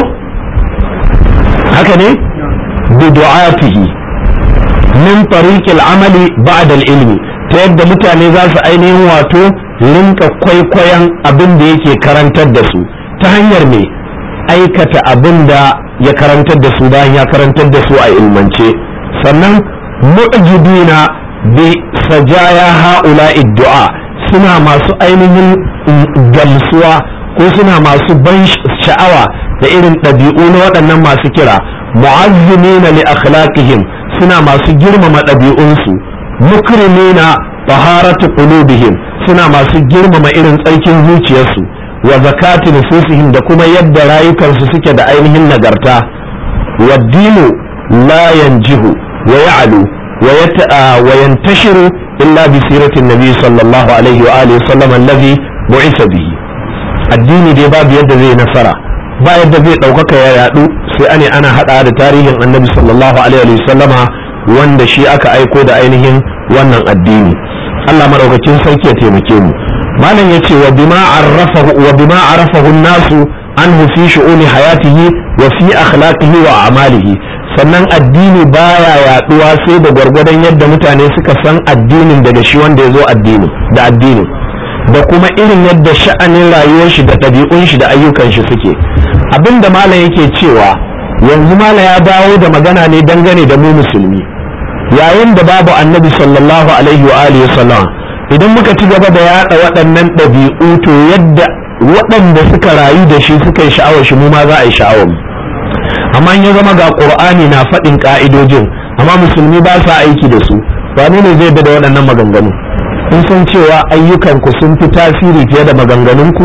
haka ne bidu'atihi min tariqil amali ba'da al-ilmi, ta yadda mutane za su ainihin wato rinka kwaikwayon abin da yake karantar da su ta hanyar mai aikata abin da ya karantar da su bayan ya karantar da su a ilmance. sannan mu'jibina bi sajaya ha'ula'i du'a, suna masu ainihin gamsuwa ko suna masu ban sha'awa da irin ɗabi'u na waɗannan masu kira. mu'azzimina li akhlaqihim, suna masu girmama ɗabi'unsu. mukrimina taharatu qulubihim, suna masu girmama irin tsarkin zuciyarsu. wa zakati nufusihim, da kuma yadda rayukansu suke da ainihin nagarta. wa dinu la yanjihu wa ya'lu wa yantashiru illa bi siratin nabi sallallahu alaihi wa alihi wasallam alladhi bu'isa bihi. addini dai babu yadda zai nasara, ba yadda zai ɗaukaka ya yaɗu sai ana haɗa da tarihin annabi sallallahu alaihi wasallama wanda shi aka aiko da ainihin wannan addini. Allah madaukakin sarki ya taimake mu. malam yace wa bima arafahu an-nasu anhu fi shu'uni hayatihi wa fi akhlaqihi wa a'malihi, sannan addini baya yaɗuwa sai da gwargwadon yadda mutane suka san addinin daga shi wanda ya zo addinin da kuma irin yadda sha'anin rayuwar shi da ɗabi'un shi da ayyukan shi suke. abinda malam yake cewa yanzu malam ya dawo da magana ne dangane da mu musulmi, yayin da babu annabi sallallahu alaihi wa alihi wasallam, idan muka ci gaba da yaɗa waɗannan ɗabi'u to yadda waɗanda suka rayu da shi suka yi sha'awar shi mu ma za a yi sha'awar mu. amma in ya zama ga qur'ani na faɗin ka'idojin amma musulmi ba sa aiki da su, wane ne zai da waɗannan maganganu? kun san cewa ayyukanku sun fi tasiri fiye da maganganunku?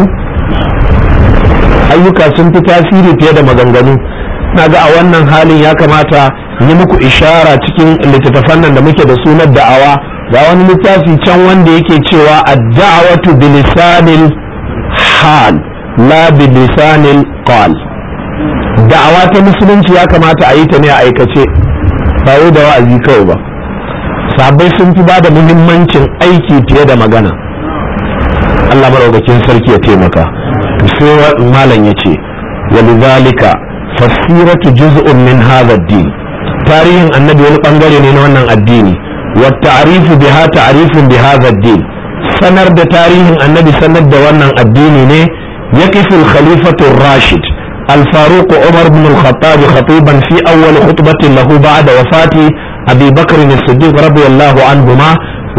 ayyuka sun fi tasiri fiye da maganganu. na ga a wannan halin ya kamata yi muku ishara cikin littattafan nan da muke da sunan da'awa, ga wani littafi can wanda yake cewa ad-da'watu bilisanil hal la bilisanil qal. da'awa ta musulunci ya kamata a yi ta ne a aikace, ba wai da wa'azi kawai ba. sahabbai sun fi bada muhimmancin aiki fiye da magana. Allah madaukakin sarki ya taimaka. sai malam yace walidhalika fasiratu juz'un min hadha ad-din, tarihin annabi wani bangare ne na wannan addini. wa ta'rifu biha ta'rifun bi hadha ad-din, sanar da tarihin annabi sanar da wannan addini ne. yaqifu al-khalifatu ar-rashid الفاروق عمر بن الخطاب خطيبا في أول خطبة له بعد وفاة أبي بكر الصديق رضي الله عنهما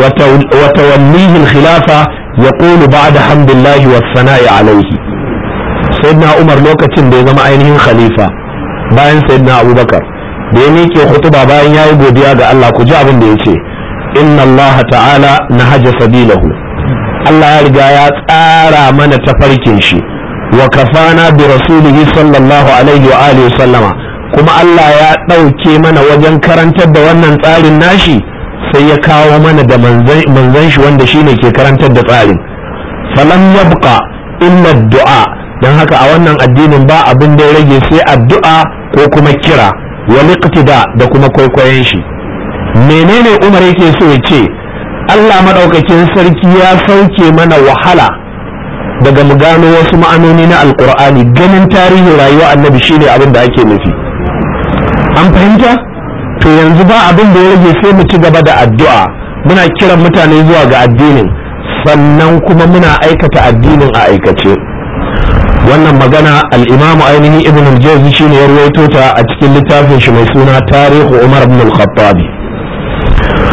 وتوليه الخلافة يقول بعد حمد الله والثناء عليه. سيدنا عمر لوكتين بيزم عينه خليفة باين سيدنا أبو بكر بينيك خطبة باين يا أبو دياغ الله كجاب ديتي إن الله تعالى نهج سبيله، الله يرجع يتارى من تفركنشي wa kafana bi rasulihi sallallahu alaihi wa alihi wa sallama, kuma Allah ya ɗauke mana wajen karantar da wannan tsarin nashi, sai ya kawo mana da manzon shi wanda shine ke karantar da tsarin. falam yabqa illa du'a, dan haka a wannan addinin ba abin da ya rage sai addu'a ko kuma kira wal iqtida da kuma kwaikwayon shi. menene Umar yake so ya ce? Allah madaukakin sarki ya sauke mana wahala daga mu gano wasu ma'anoni na alkur'ani, ganin tarihin rayuwa annabi shine abin da ake nufi. an fahimta? to yanzu ba abin da ya rage sai mu ci gaba da addu'a, muna kiran mutane zuwa ga addinin, sannan kuma muna aikata addinin a aikace. wannan magana al-imamu ainihin ibn al-jawzi shine ya rawaito ta a cikin littafin shi mai suna tarihu umar ibn al-khattab.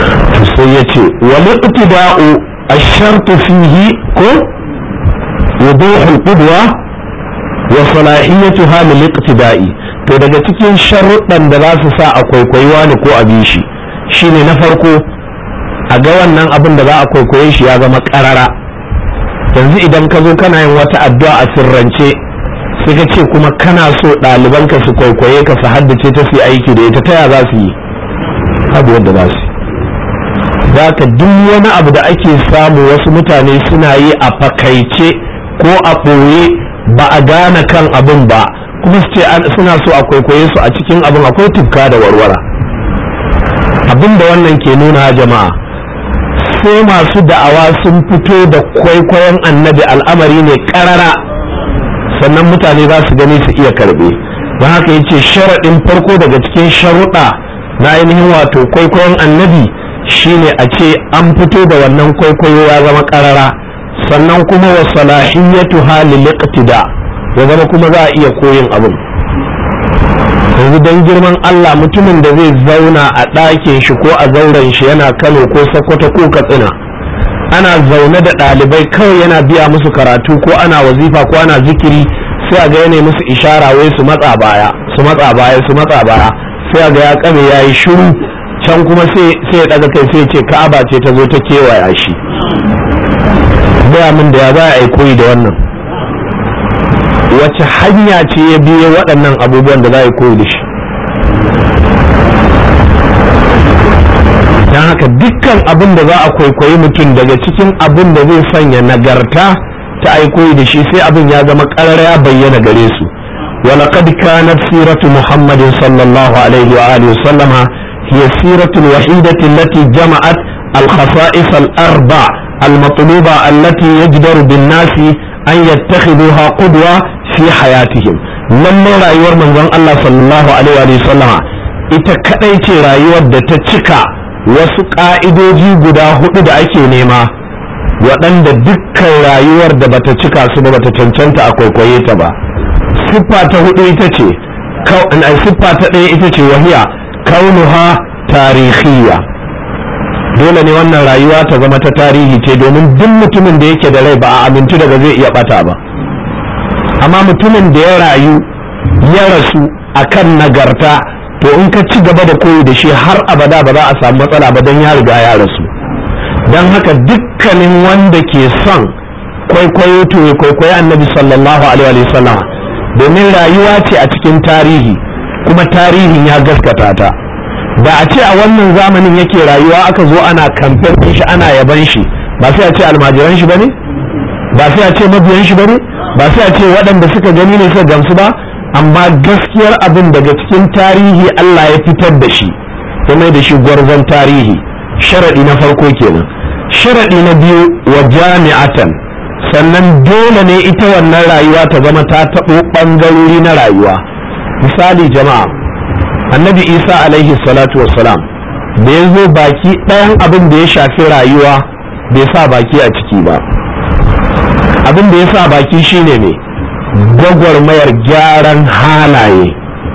sai ya ce wal iqtida'u ash-shartu fihi ko wuduhul qudwa wa salahiyatuha lil iqtida'i. to daga cikin sharuɗan da za su sa a kwaikwayi wani ko a bi shi shine na farko a ga wannan abin da za a kwaikwaye shi ya zama ƙarara. yanzu idan ka zo kana yin wata addu'a a sirrance sai ka ce kuma kana so ɗalibanka su kwaikwaye ka su haddace ta su yi aiki da ita, ta ya za su yi? abu yadda za su za ka duk wani abu da ake samu wasu mutane suna yi a fakaice ko a ɓoye ba a gane kan abin ba kuma su ce suna so a kwaikwaye su a cikin abin, akwai tufka da warwara. abin da wannan ke nuna jama'a, sai masu da'awa sun fito da kwaikwayon annabi al'amari ne karara sannan mutane za su gani su iya karbe. don haka yace sharaɗin farko daga cikin sharuɗa na ainihin wato kwaikwayon annabi shine a ce an fito da wannan kwaikwayo ya zama karara, sannan kuma wa salahiyatu halil iqtida ya zama kuma za a iya koyin abin. yanzu don girman Allah mutumin da zai zauna a ɗakin shi ko a zauren shi yana Kano ko Sokoto ko Katsina, ana zaune da ɗalibai kawai yana biya musu karatu ko ana wazifa ko ana zikiri, sai a ga yana musu ishara wai su matsa baya su matsa baya su matsa baya, sai a ga ya kame ya yi shiru, can kuma sai ya ɗaga kai sai ya ce Ka'aba ce ta zo ta kewaya shi. Gaya min da ya za a yi koyi da wannan? wace hanya ce ya biye waɗannan abubuwan da za a koyi da shi? don haka dukkan abin da za a kwaikwayi mutum daga cikin abin da zai sanya nagarta ta aikoyi da shi sai abin ya zama ƙarar ya bayyana gare su. ولقد كانت سيرة محمد صلى الله عليه وآله وسلم هي السيرة الوحيدة التي جمعت الخصائص الأربع المطلوبة التي يجدر بالناس أن يتخذوها قدوة في حياتهم. لما رأيور من ذن الله صلى الله عليه وسلم إتكأيت رأيور دتتشكا وسقائدوجي قدا هدد أكي نيما waɗanda dukkan rayuwar da bata cika su ba bata cancanta a kwaikwaye ta ba. siffa ta hudu ita ce siffa ta ɗaya ita ce wahiya kaunuha tarihiyya. dole ne wannan rayuwa ta zama ta tarihi ce, domin duk mutumin da yake da rai ba a amintu daga zai iya bata ba, amma mutumin da ya rayu ya rasu akan nagarta to in ka ci gaba da koyi da shi har abada ba za a samu matsala ba don ya riga ya rasu. don haka dukkanin wanda ke son kwaikwayo to ya kwaikwayi annabi sallallahu alaihi wa sallam, domin rayuwa ce a cikin tarihi kuma tarihin ya gaskata ta. da a ce a wannan zamanin yake rayuwa aka zo ana kamfen shi ana yaban shi, ba sai a ce almajiran shi bane, ba sai a ce mabiyan shi bane, ba sai a ce waɗanda suka gani ne suka gamsu ba, amma gaskiyar abin daga cikin tarihi Allah ya fitar da shi ya mai da shi gwarzon tarihi. sharadi na farko kenan. sharadi na biyu wa jami'atan, sannan dole ne ita wannan rayuwa ta zama ta taɓo ɓangarori na rayuwa. misali jama'a, annabi Isa alaihi salatu wassalam da ya zo baki ɗayan abin da ya shafi rayuwa bai sa baki a ciki ba. abin da ya sa baki shine ne gwagwarmayar gyaran halaye.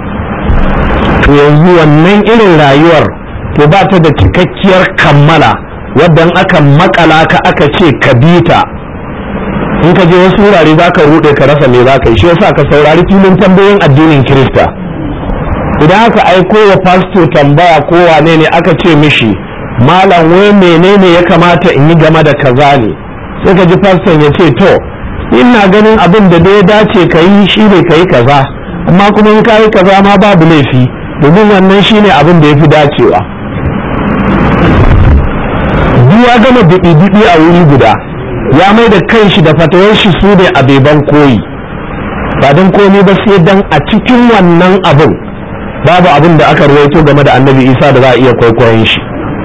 to yanzu wannan irin rayuwar to ba ta da cikakkiyar kammala wadda aka makala ka aka ce ka bita, in ka je wasu wurare za ka rude ka rasa me za ka yi. shi yasa ka saurari filin tambayoyin addinin Kirista. idan aka aiko wa fasto tambaya ko wane ne aka ce mishi malam wai menene ya kamata in yi game da kaza ne, sai ka ji faston ya ce to ina ganin abin da ya dace ka yi shi ne ka yi kaza, amma kuma in ka yi kaza ma babu laifi domin wannan shi ne abin da ya fi dacewa. ya gama biɗi-biɗi a wuri guda, ya mai da kanshi da fatawar shi su ne a beban koyi, ba don komai ba sai dan a cikin wannan abin babu abin da aka rawaito game da annabi Isa da za a iya kwaikwayon shi.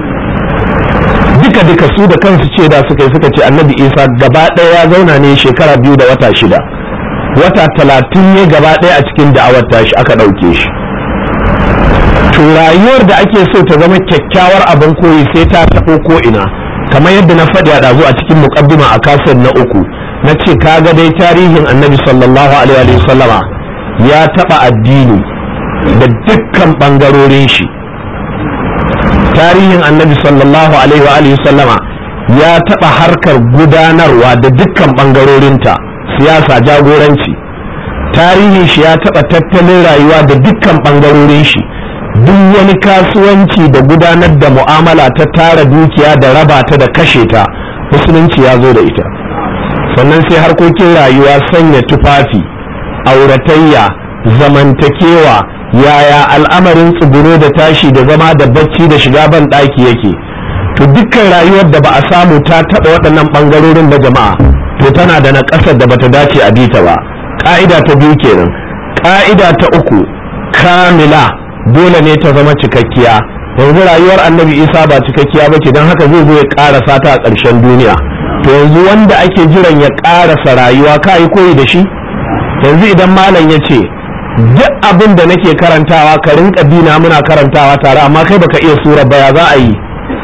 duka su da kansu ce da suka ce annabi Isa gaba ɗaya ya zauna ne shekara 2 da wata 6, wata 30 ne gaba ɗaya a cikin da'awar tashi aka ɗauke shi. to rayuwar da ake so ta zama kyakkyawar abin koyi sai ta taɓo ko ina, kamar yadda na faɗi a ɗazu a cikin muƙaddima a kasar na 3 na ce kaga dai tarihin annabi sallallahu alaihi wa sallama ya taɓa addini da dukkan ɓangarorin shi, tarihin annabi sallallahu alaihi wa sallama ya taɓa harkar gudanarwa da dukkan ɓangarorinta, siyasa, jagoranci. Tarihin shi ya taɓa tattalin rayuwa da dukkan ɓangarorin shi, duk wani kasuwanci da gudanar da mu'amala ta tara dukiya da raba ta da kashe ta, musulunci ya zo da ita. Sannan sai harkokin rayuwa, sanya tufafi, auratayya, zamantakewa, yaya al'amarin tsuguro da tashi da zama da bacci da shiga ban ɗaki yake. To dukkan rayuwar da ba a samu ta taɓa waɗannan ɓangarorin da jama'a, to tana da naƙasar da bata dace a bita ba. Ƙa'ida ta biyu kenan. Ƙa'ida ta uku, kamila, dole ne ta zama cikakkiya. Yanzu rayuwar annabi Isa ba cikakkiya ba ce, don haka zai zo ya ƙarasa ta a ƙarshen duniya. To yanzu wanda ake jiran ya ƙarasa rayuwa ka yi koyi da shi? Yanzu idan malam ya ce duk abin da nake karantawa ka rinka bina muna karantawa tare, amma kai baka iya sura ba, ya za a yi?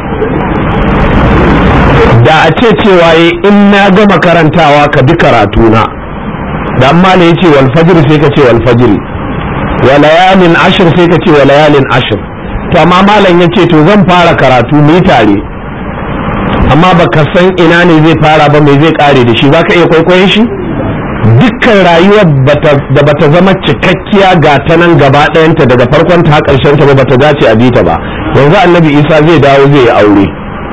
Da a ce cewa in na gama karantawa ka bi karatuna, da amma ne ya ce wal fajr sai ka ce wal fajr, wa layalin ashir sai ka ce wa layalin ashir. To amma malam ya ce to zan fara karatu mu tare, amma baka san ina ne zai fara ba, mai zai kare da shi, zaka iya kwaikwayon shi? Dukkan rayuwar da bata zama cikakkiya ga ta nan gaba ɗayanta daga farkon ta ƙarshen ta ba, bata dace a bita ba. Yanzu annabi Isa zai dawo zai yi aure,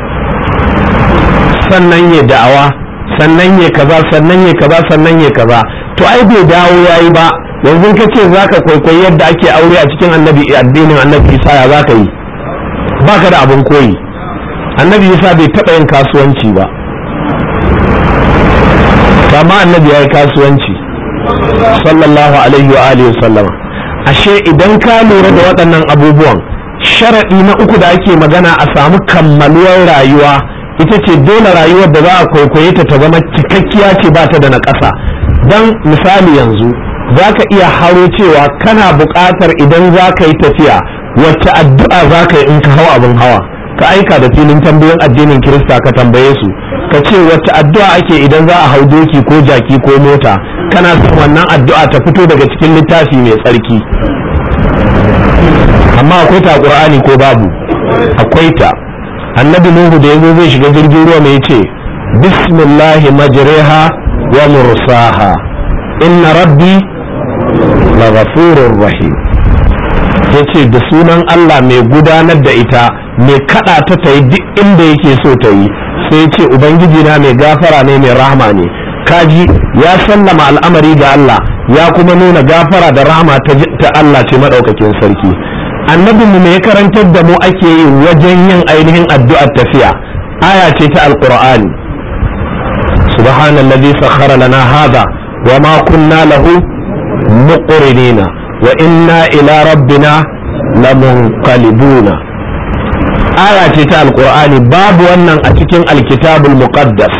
sannan ya da'awa, sannan ya kaza, sannan ya kaza, sannan ya kaza. To ai bai dawo yayi ba. Yanzu ka ce zaka kwaikwayi yadda ake aure a cikin addinin annabi Isa, ya zaka yi? Baka da abin koyi. Annabi Isa bai taɓa yin kasuwanci ba, amma annabi ya yi kasuwanci sallallahu alaihi wa alihi sallama. Ashe idan ka lura da waɗannan abubuwan, sharaɗi na uku da ake magana a samu kammaluwar rayuwa ita ce dole rayuwar da za a kwaikwaye ta zama cikakkiya ce, ba ta da naƙasa. Don misali yanzu za ka iya haro cewa kana buƙatar idan za ka yi tafiya wacce addu'a za ka yi in ka hau abin hawa, ka aika da filin tambayoyin addinin Kirista ka tambaye su, ka ce wacce addu'a ake idan za a hau doki ko jaki ko mota, kana son wannan addu'a ta fito daga cikin littafi mai tsarki. Amma akwai ta Qur'ani ko babu? Akwai ta. Annabi Nuhu da yazo zai shiga jirgin ruwa mai yace bismillahi majriha wa mursaha inna rabbi laghafurur rahim. Yace da sunan Allah mai gudanar da ita, mai kada ta yi duk inda yake so ta yi. Sai ce ubangiji na mai gafara ne, mai rahama ne. Kaji ya sallama al'amari ga Allah, ya kuma nuna gafara da rahama ta Allah ce madaukakin sarki. Annabinmu me ya karantar da mu ake yi wajen yin ainihin addu'ar tafiya? Aya ce ta alqur'ani, subhanallazi sakhkhara lana hadha wa ma kunna lahu muqrinina wa inna ila rabbina lamunqalibuna. Aya ce ta alqur'ani, babu wannan a cikin alkitabul muqaddas.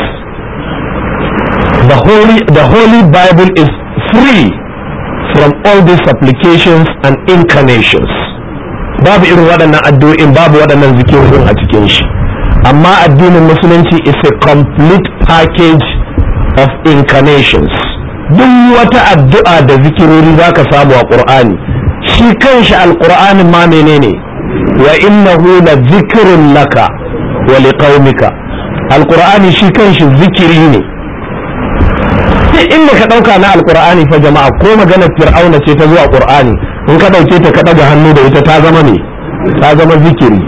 The holy Bible is free from all these supplications and incarnations. Babu irin waɗannan addu'o'in, babu waɗannan zikirorin a cikin shi. Amma addinin musulunci is a complete package of incarnations. Duk wata addu'a da zikirori zaka samu a Qur'ani. Shi kanshi alqur'anin ma menene? Wa innahu la zikrun laka wa liqaumika. Alqur'ani shi kanshi zikiri ne. Sai inda ka dauka na alqur'ani fa jama'a, ko maganar fir'auna ce ta zuwa qur'ani, in ka dauke ta ka daga hannu da ita ta zama ne? Ta zama zikiri.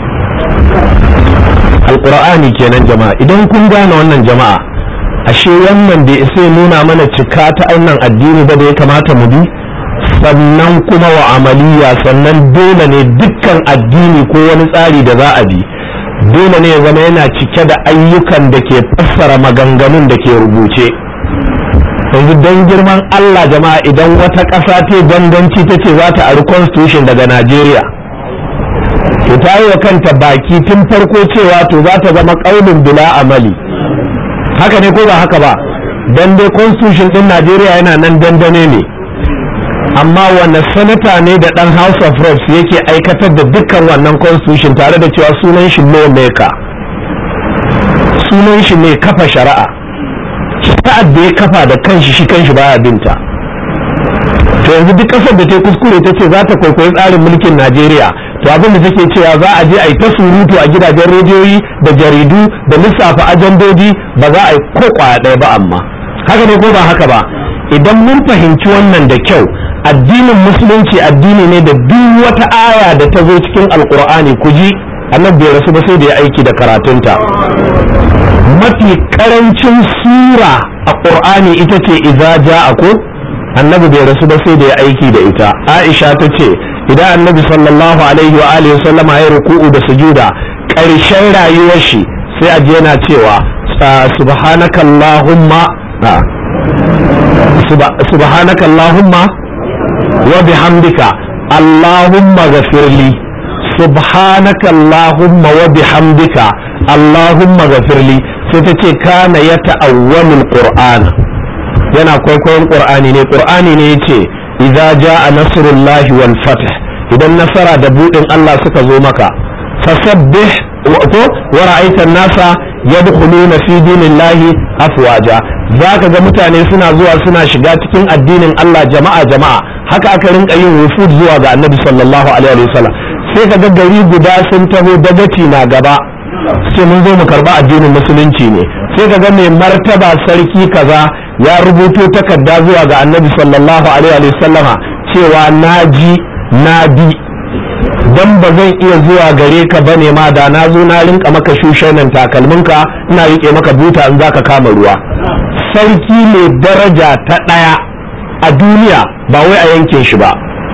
Alqur'ani kenan jama'a. Idan kun gane wannan jama'a, ashe wannan bai sai nuna mana cika ta wannan addini ba da ya kamata mu bi. Sannan kuma wa amaliya, sannan dole ne dukkan addini ko wani tsari da za a bi, dole ne ya zama yana cike da ayyukan da ke fassara maganganun da ke rubuce. Yanzu don girman Allah jama'a, idan wata ƙasa ta ganganci ta ce za ta ari constitution daga Najeriya, to ta yi wa kanta baki tun farko cewa to za ta zama ƙaunin bila amali. Haka ne ko ba haka ba? Dan dai constitution ɗin Najeriya yana nan dandane ne. Amma wanne sanata ne da ɗan House of Reps yake aikatar da dukkan wannan constitution tare da cewa sunan shi lawmaker, sunan shi mai kafa shari'a, sa'ad da ya kafa da kanshi shi kanshi baya binta. To yanzu duk ƙasar da ta kuskure ta ce za ta kwaikwayi tsarin mulkin Najeriya, to abin da take cewa za a je a yi ta surutu a gidajen rediyoyi da jaridu da lissafa ajandoji ba za a yi ko kwaya ɗaya ba. Amma haka ne ko ba haka ba? Idan mun fahimci wannan da kyau, addinin musulunci addini ne da duk wata aya da ta zo cikin alkur'ani ku ji annabi bai rasu ba sai da ya aiki da karatunta. Mafi karancin sura a qur'ani ita ce idza ja'aku, annabi bai rasu ba sai da ya aiki da ita. Aisha ta ce idan annabi sallallahu alaihi wa alihi sallama ya ruku'u da sujuda ƙarshen rayuwar shi sai a je yana cewa subhanakallahumma wa bihamdika allahumma ghafirli, subhanakallahumma wa bihamdika allahumma ghafirli. sai ta ce kana yata'awwalul qur'ana, yana kwaikwayon qur'ani ne. Qur'ani ne yace idza jaa nasrullahi wal fath, idan nasara da budin Allah suka zo maka, fasabbih wa ra'aita an-nasa yadkhuluna fi dinillahi afwaja, zaka ga mutane suna zuwa suna shiga cikin addinin Allah jama'a jama'a. haka aka rinka yin wufud zuwa ga annabi sallallahu alaihi wasallam. sai ka ga gari guda sun taho dagaci na gaba sai mun zo mu karba addinin musulunci ne. sai ka ga mai martaba sarki kaza ya rubuto takarda zuwa ga annabi sallallahu alaihi wasallama cewa naji na bi, dan ba zan iya zuwa gare ka bane ma da na zo na rinka maka shushenan takalminka ina rike maka buta in zaka kama ruwa. sarki mai daraja ta daya a duniya ba wai a yankin shi ba,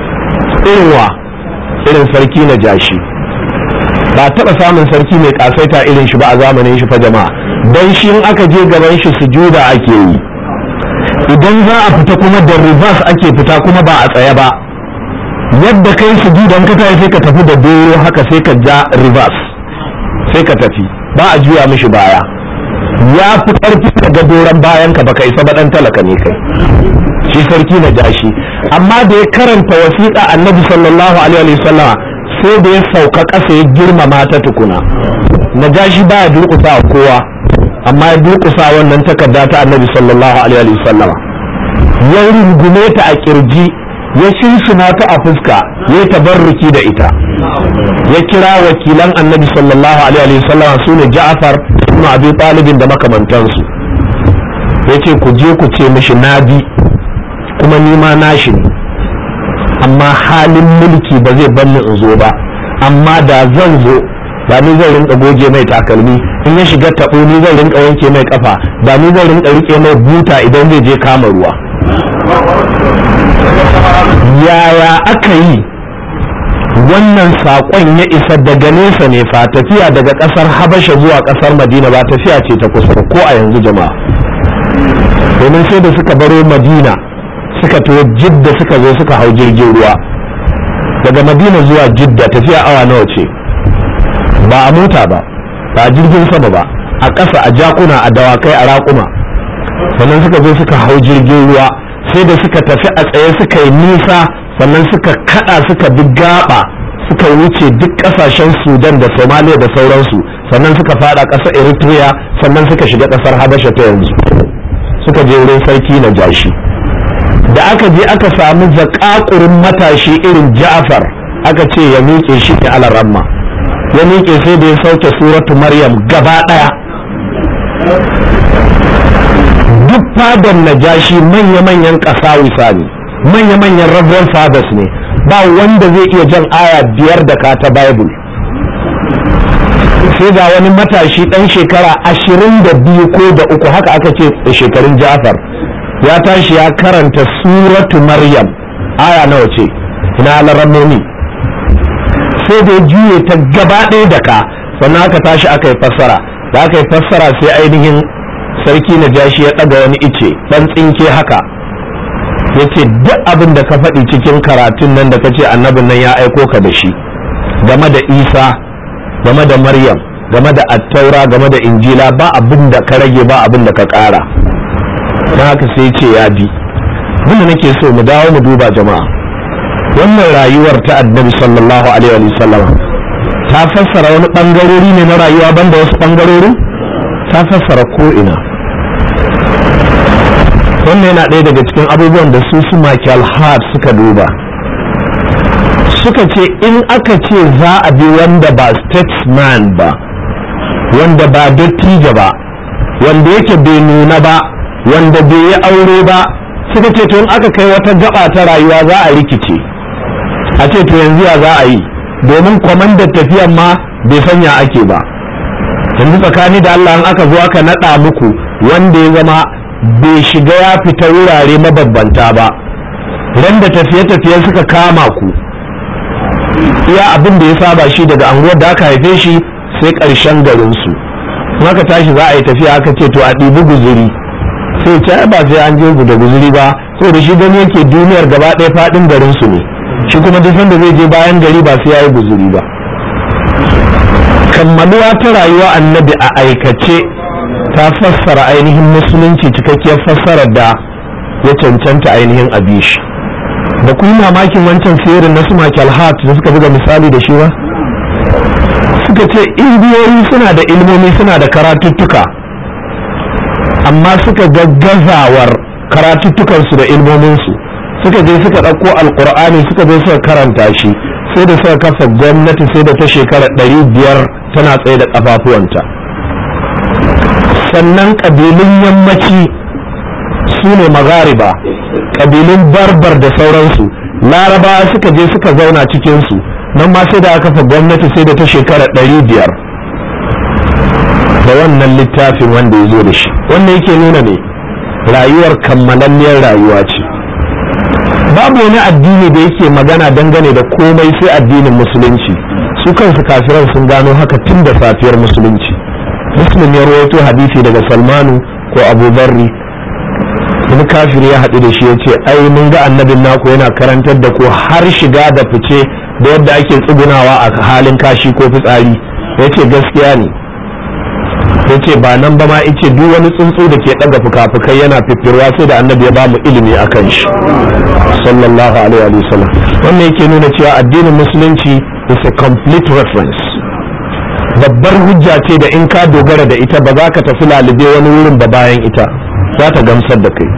irin sarki na jashi. ba taɓa samun sarki mai kasaita irin shi ba a zamanin shi fa jama'a. dan shi in aka je gaban shi sujuda ake yi, idan za a fita kuma da reverse ake fita kuma ba a tsaye ba. yadda kai sujudan ka tafi sai ka tafi da doro haka sai ka ja reverse sai ka tafi, ba a juya mishi baya. ya fi ƙarfi daga doron bayan ka baka isa ba, dan talaka ne kai. shi sarki na jashi. amma da ya karanta wasiƙa annabi sallallahu alaihi wasallam sai da ya sauka ƙasa ya girmama ta tukuna. najashi baya durƙusa kowa, amma ya durƙusa wannan takarda ta annabi sallallahu alaihi wasallam, ya rungume ta a kirji, ya shinshina ta a fuska, ya tabarruki da ita. ya kira wakilan annabi sallallahu alaihi wasallam sune Ja'far ibn Abi Talib da makamantansu, yace ku je ku ce mishi nabi kuma ni ma nashi ne, amma halin mulki ba zai bar ni in zo ba. amma da zan zo ba ni zan rinka goge mai takalmi, in ya shiga tabo ni zan rinka wanke mai kafa, ba ni zan rinka rike mai buta idan zai je kama ruwa. yaya aka yi wannan saƙon ya isa daga nesa ne fa? tafiya daga ƙasar Habasha zuwa ƙasar Madina ba tafiya ce ta kusa ko a yanzu jama'a. domin sai da suka baro Madina suka tawo Jidda suka zo suka hau jirgin ruwa. daga Madina zuwa Jidda tafiya awa nawa ce? ba a mota ba, ba a jirgin sama ba, a ƙasa, a jakuna, a dawakai, a raƙuma. sannan suka zo suka hau jirgin ruwa, sai da suka tafi a tsaye suka yi nisa, sannan suka kada suka bi gaba suka wuce duk kasashen Sudan da Somalia da sauransu, sannan suka fada ƙasar Eritrea, sannan suka shiga ƙasar Habasha ta yanzu, suka je wurin sarki na jashi. da aka je aka samu zakakurin matashi irin Ja'far, aka ce ya miƙe shi ne alaramma, ya miƙe sai da ya sauke suratu Maryam gaba ɗaya. duk fadar najashi manya-manyan ƙasawisa ne, manya-manyan reverend fathers ne, ba wanda zai iya jan aya 5 da ka ta Bible. sai ga wani matashi ɗan shekara 22 ko da 3, haka aka ce shekarun Ja'far, ya tashi ya karanta suratu Maryam aya nawa ce? ina alarammomi. sai da ya juye ta gaba ɗaya da ka, sannan aka tashi aka yi fassara. da aka yi fassara sai ainihin sarki najashi ya ɗaga wani ice ɗan tsinke haka, ya ce duk abin da ka faɗi cikin karatun nan da ka ce annabin nan ya aiko ka da shi, game da Isa, game da Maryam, game da attaura, game da injila, ba abin da ka rage, ba abin da ka ƙara. don haka sai ce ya bi. abinda nake so mu dawo mu duba jama'a, wannan rayuwar ta annabi sallallahu alaihi wa sallam ta fassara wani ɓangarori ne na rayuwa banda wasu ɓangarori? ta fassara ko ina. wannan yana ɗaya daga cikin abubuwan da su Michael Hart suka duba. suka ce in aka ce za a bi wanda ba statesman ba, wanda ba dattijo ba, wanda yake bai nuna ba, wanda bai yi aure ba, suka ce to in aka kai wata gaba ta rayuwa za a rikice, a ce to yanzu ya za a yi, domin kwamandar tafiyan ma bai sanya ake ba. yanzu tsakani da Allah in aka zo aka naɗa muku wanda ya zama bai shiga ya fita wurare mababbanta ba, ran da tafiye-tafiye suka kama ku, iya abin da ya saba shi daga anguwar da aka haife shi sai ƙarshen garinsu, in aka tashi za a yi tafiya aka ce to a ɗibi guzuri, sai ce ba sai an je da guzuri ba, saboda shi gani yake duniyar gaba ɗaya faɗin garinsu ne, shi kuma duk sanda zai je bayan gari ba sai ya yi guzuri ba. Kammaluwa ta rayuwa annabi a aikace ta fassara ainihin musulunci cikakkiyar fassarar da ya cancanta ainihin abishi. da ku yi mamakin wancan sihirin na su Michael Hart da suka buga misali da shi ba, suka ce indiyoyi suna da ilmomi suna da karatuttuka, amma suka gaggazawar karatuttukansu da ilmominsu, suka je suka ɗauko alƙur'ani suka zo suka karanta shi, sai da suka kafa gwamnati sai da ta shekara 500 tana tsaye da ƙafafuwanta. Sannan ƙabilun yammaci su ne magariba, ƙabilun barbar da sauransu, larabawa suka je suka zauna cikinsu, nan ma sai da aka kafa gwamnati sai da ta shekara 500 da wannan littafin wanda ya zo da shi. Wannan yake nuna ne rayuwar kammalanniyar rayuwa ce. Babu wani addini da yake magana dangane da komai sai addinin musulunci. Su kansu kafiran sun gano haka tun da safiyar musulunci. Muslim ya rawaito hadisi daga Salmanu ko Abu Dharri, wani kafiri ya haɗu da shi ya ce ai mun ga annabin naku yana karantar da ku har shiga da fice da yadda ake tsugunawa a halin kashi ko fitsari. Ya ce gaskiya ne. Ya ce ba nan ba ma ice duk wani tsuntsu da ke ɗaga fuka-fukai yana fiffirwa sai da annabi ya ba mu ilimi a kan shi sallallahu alaihi wa sallam. Wannan yake nuna cewa addinin musulunci is a complete reference. Babbar hujja ce da in ka dogara da ita ba za ka tafi lalube wani wurin ba bayan ita, za ta gamsar da kai.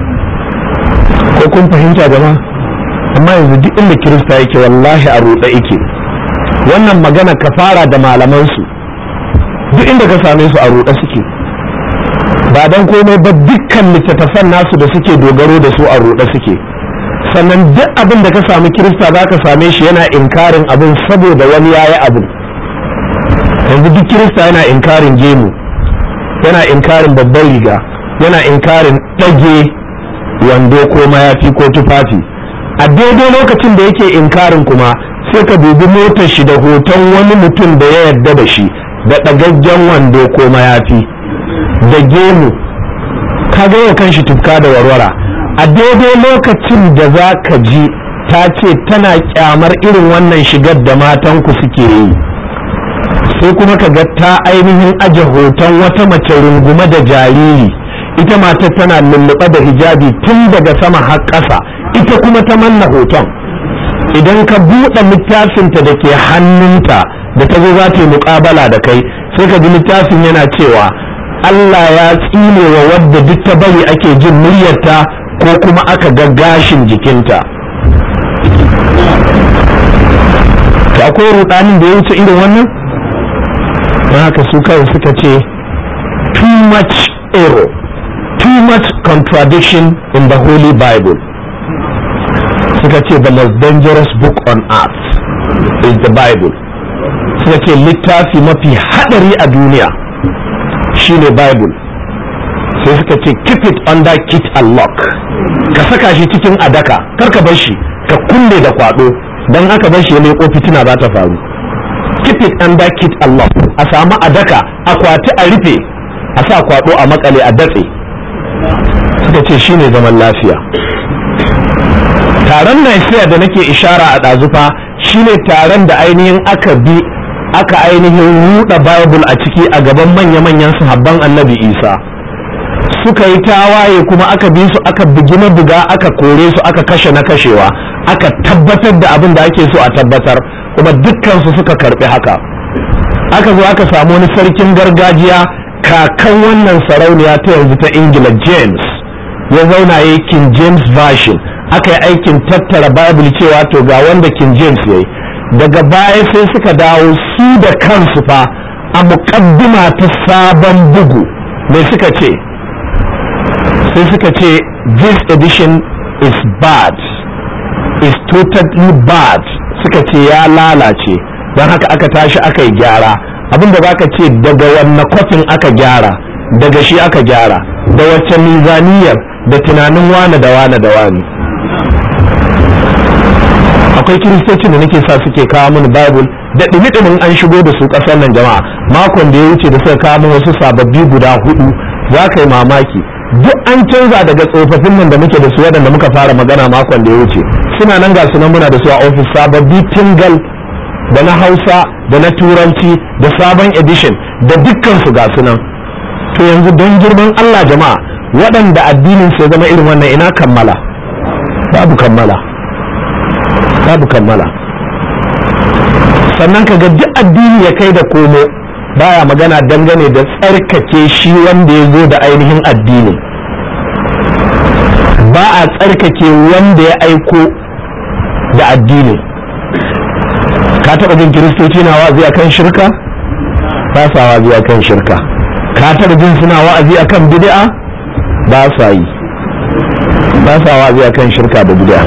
Ko kun fahimta jama'a? Amma yanzu duk inda kirista yake wallahi a ruɗe yake. Wannan magana ka fara da malamansu, duk inda ka same su a ruɗe suke, ba dan komai ba dukkan littattafan nasu da suke dogaro da su a ruɗe suke. Sannan duk abin da ka sami kirista za ka same shi yana inkarin abin saboda wani yayi abin. Yanzu duk kirista yana inkarin gemu, yana inkarin babban riga, yana inkarin ɗage wando ko mayafi ko tufafi. A daidai lokacin da yake inkarin kuma sai ka dubi motar shi da hoton wani mutum da ya yarda da shi da ɗagaggen wando ko mayafi da gemu, ka ga yau kanshi tufka da warwara. A daidai lokacin da za ka ji ta ce tana kyamar irin wannan shigar da matanku suke yi, sai kuma ka ga ta ainihin aje hoton wata mace rungume da jariri, ita matar tana lulluɓe da hijabi tun daga sama har ƙasa, ita kuma ta manna hoton. Idan ka buɗe littafinta da ke hannunta da ta zo za ta yi muƙabala da kai, sai ka ji littafin yana cewa Allah ya tsine wa wadda duk ta bari ake jin muryarta ko kuma aka ga gashin jikinta. Ta akwai rudanin da ya wuce irin wannan? Don haka su kawai suka ce too much error, too much contradiction in the Holy Bible. Suka ce the most dangerous book on earth is the Bible. Suka ce littafi mafi hadari a duniya shine Bible. Sai suka ce keep it under kit and lock, ka saka shi cikin adaka, kar ka bar shi, ka kulle da kwado, dan aka bar shi ya leko fitina za ta faru. Keep it under kit and lock, a samu adaka, akwati a rufe, a sa kwado a makale a datse. Suka ce shine zaman lafiya. Taron Nicaea da nake ishara a ɗazufa shine taron da ainihin aka ainihin ruɗa Bible a ciki a gaban manya-manyan sahabban Annabi Isa. Suka yi tawaye kuma aka bi su, aka bugi na buga, aka kore su, aka kashe na kashewa, aka tabbatar da abin da ake so a tabbatar, kuma dukkan su suka karbi haka. Aka zo aka samu wani sarkin gargajiya, kakan wannan sarauniya ta yanzu ta Ingila, James, ya zauna yayi King James version. Aka yi aikin tattara Bible cewa to ga wanda King James yayi. daga baya sai suka dawo su da kansu fa a muƙaddima ta sabon bugu mai suka ce sai suka ce this edition is bad, is totally bad, suka ce ya lalace, don haka aka tashi aka yi gyara. Abinda za ka ce daga wanne kwafin aka gyara, daga shi aka gyara, da wacce mizaniyar da tunanin wane da wane da wane. Akwai kiristocin da nake sa suke kawo mini bible da dumi-dumin an shigo da su ƙasar nan jama'a. Makon da ya wuce da suka kawo mini wasu sababbi guda 4, za ka yi mamaki duk an canza daga tsofaffin nan da muke da su waɗanda muka fara magana makon da ya wuce. Suna nan ga sunan muna da su a ofis, sababbi tingal da na Hausa da na Turanci da sabon edition da dukkan su ga sunan. To yanzu don girman Allah jama'a, waɗanda addinin su zama irin wannan ina kammala? Babu kammala. Sannan ka ga duk addini ya kai da komo baya magana dangane da tsarkake shi wanda ya zo da ainihin addini. Ba a tsarkake wanda ya aiko da addini. Ka taɓa jin kiristoci na wa'azi akan shirka? Ba sa wa'azi akan shirka. Ka taɓa jin suna wa'azi akan bid'a? Ba sa yi. Ba sa wa'azi akan shirka da bid'a.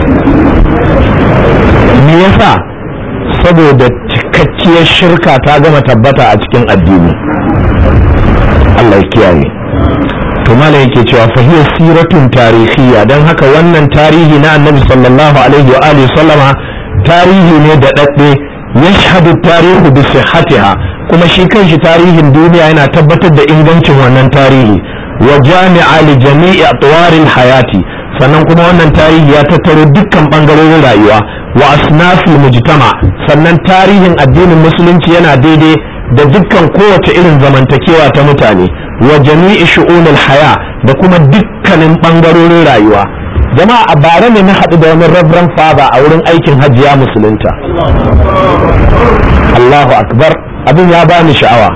Me yasa? Saboda cikakkiyar shirka ta gama tabbata a cikin addini. Allah ya kiyaye. To malai yake cewa fa hiya siratun tarihiyya, dan haka wannan tarihi na Annabi sallallahu alaihi wa alihi sallama tarihi ne da dadde, yashhadu tarihu bi sihhatiha, kuma shi kanshi tarihin duniya yana tabbatar da ingancin wannan tarihi. Wa jami'a li jami'i atwaril hayati, sannan kuma wannan tarihi ya tattaro dukkan bangarorin rayuwa. Wa asnafil mujtama, sannan tarihin addinin musulunci yana daidai da dukkan kowace irin zamantakewa ta mutane. Wa jami'i shu'unil haya, da kuma dukkanin bangarorin rayuwa. Jama'a a bara ne na haɗu da wani Reverend Father a wurin aikin hajjiya musulunta. Allahu akbar, abin ya bani sha'awa.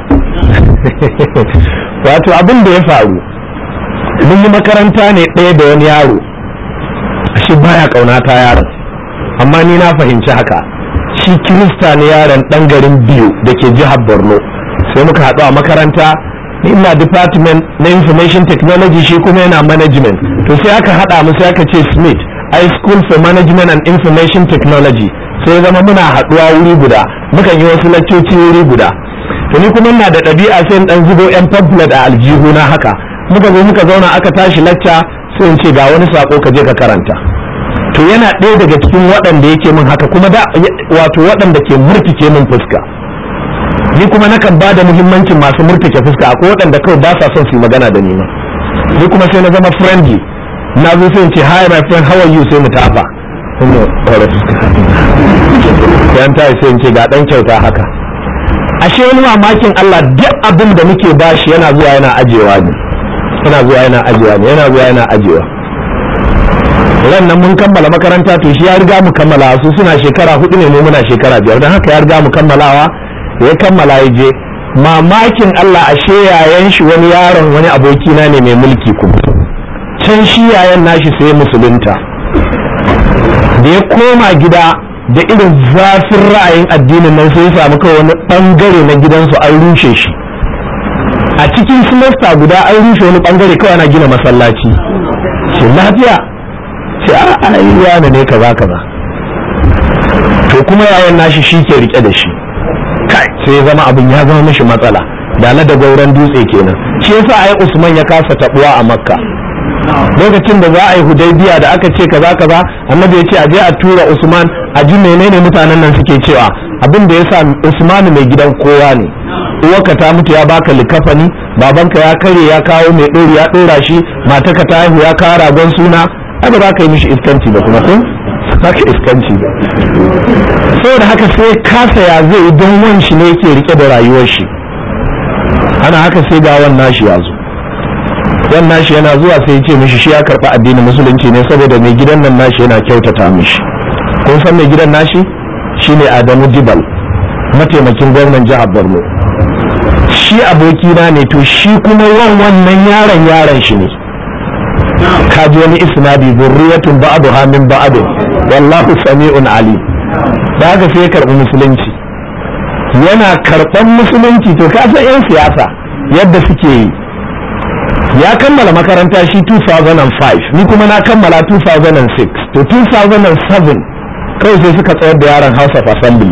Wato abin da ya faru, mun yi makaranta ne ɗaya da wani yaro, shi baya ƙaunata yaron, amma ni na fahimci haka. Shi Kirista ne yaron, ɗan garin Biyu da ke jihar Borno. Sai muka haɗu a makaranta, ni ina department na information technology, shi kuma yana management. To sai aka haɗa mu, sai aka ce Smith High School for Management and Information Technology. Sai zama muna haɗuwa wuri guda, mukan yi wasu laccoci wuri guda. To ni kuma ina da ɗabi'a sai in ɗan zubo yan pamphlet a aljihu na haka. Muka zo muka zauna aka tashi lacca, sai in ce ga wani sako ka je ka karanta. To yana ɗaya daga cikin waɗanda yake min haka, kuma da wato waɗanda ke murtike min fuska. Ni kuma nakan ba da muhimmancin masu murtike fuska, akwai waɗanda kawai ba sa son su magana da ni ma. Ni kuma sai na zama friendly, na zo sai in ce hi my friend, how are you, sai mu tafa. Yan ta sai in ce ga ɗan kyauta haka. Ashe wani mamakin Allah, duk abin da muke bashi yana zuwa yana ajewa ne. Yana zuwa yana ajewa. Ran nan mun kammala makaranta, to shi ya riga mu kammala, su suna shekara 4 ne, mu muna shekara 5, don haka ya riga mu kammalawa. Ya kammala ya je, mamakin Allah, ashe yayan shi wani yaron wani abokina ne mai mulki kuma. Can shi yayan nashi sai musulunta. Da ya koma gida da irin zafin ra'ayin addinin nan, sai ya samu kawai wani bangare na gidansu an rushe shi. A cikin semester guda an rushe wani bangare, kawai ana gina masallaci. Ce lafiya, ce a yana ne kaza. To kuma yayan nashi shi ke rike da shi. Kai sai ya zama abin ya zama mishi matsala, da na da gauran dutse kenan. Shi yasa ai Usman ya kasa tabuwa a Makka. Lokacin da za a yi Hudaybiya da aka ce kaza, Annabi ya ce a je a tura Usman a ji menene mutanen nan suke cewa. Abin da yasa Usman mai gidan kowa ne. Uwarka ta mutu ya baka likafani, babanka ya kare ya kawo mai ɗori ya ɗora shi, matarka ta haihu ya kawo ragon suna, ai ba za ka yi mishi iskanci ba kuma ko? Za ka iskanci ba. Saboda haka sai kasa ya zai don wanshi ne yake rike da rayuwar shi. Ana haka sai ga wannan shi ya zo. Wannan shi yana zuwa sai ya ce mishi shi ya karɓi addinin musulunci ne saboda mai gidan nan nashi yana kyautata mishi. Kun san mai gidan nashi? Shine Adamu Dibal, mataimakin gwamnan jihar Borno. Shi abokina ne, to shi kuma wannan yaron shi ne. Kaji wani isnadi, zurriyatun ba'duha min ba'd, wallahu sami'un alim. da haka sai ya karɓi musulunci. Yana karɓan musulunci to ka san 'yan siyasa yadda suke yi. Ya kammala makaranta shi 2005, ni kuma na kammala 2006. To 2007 kawai sai suka tsayar da yaron House of Assembly.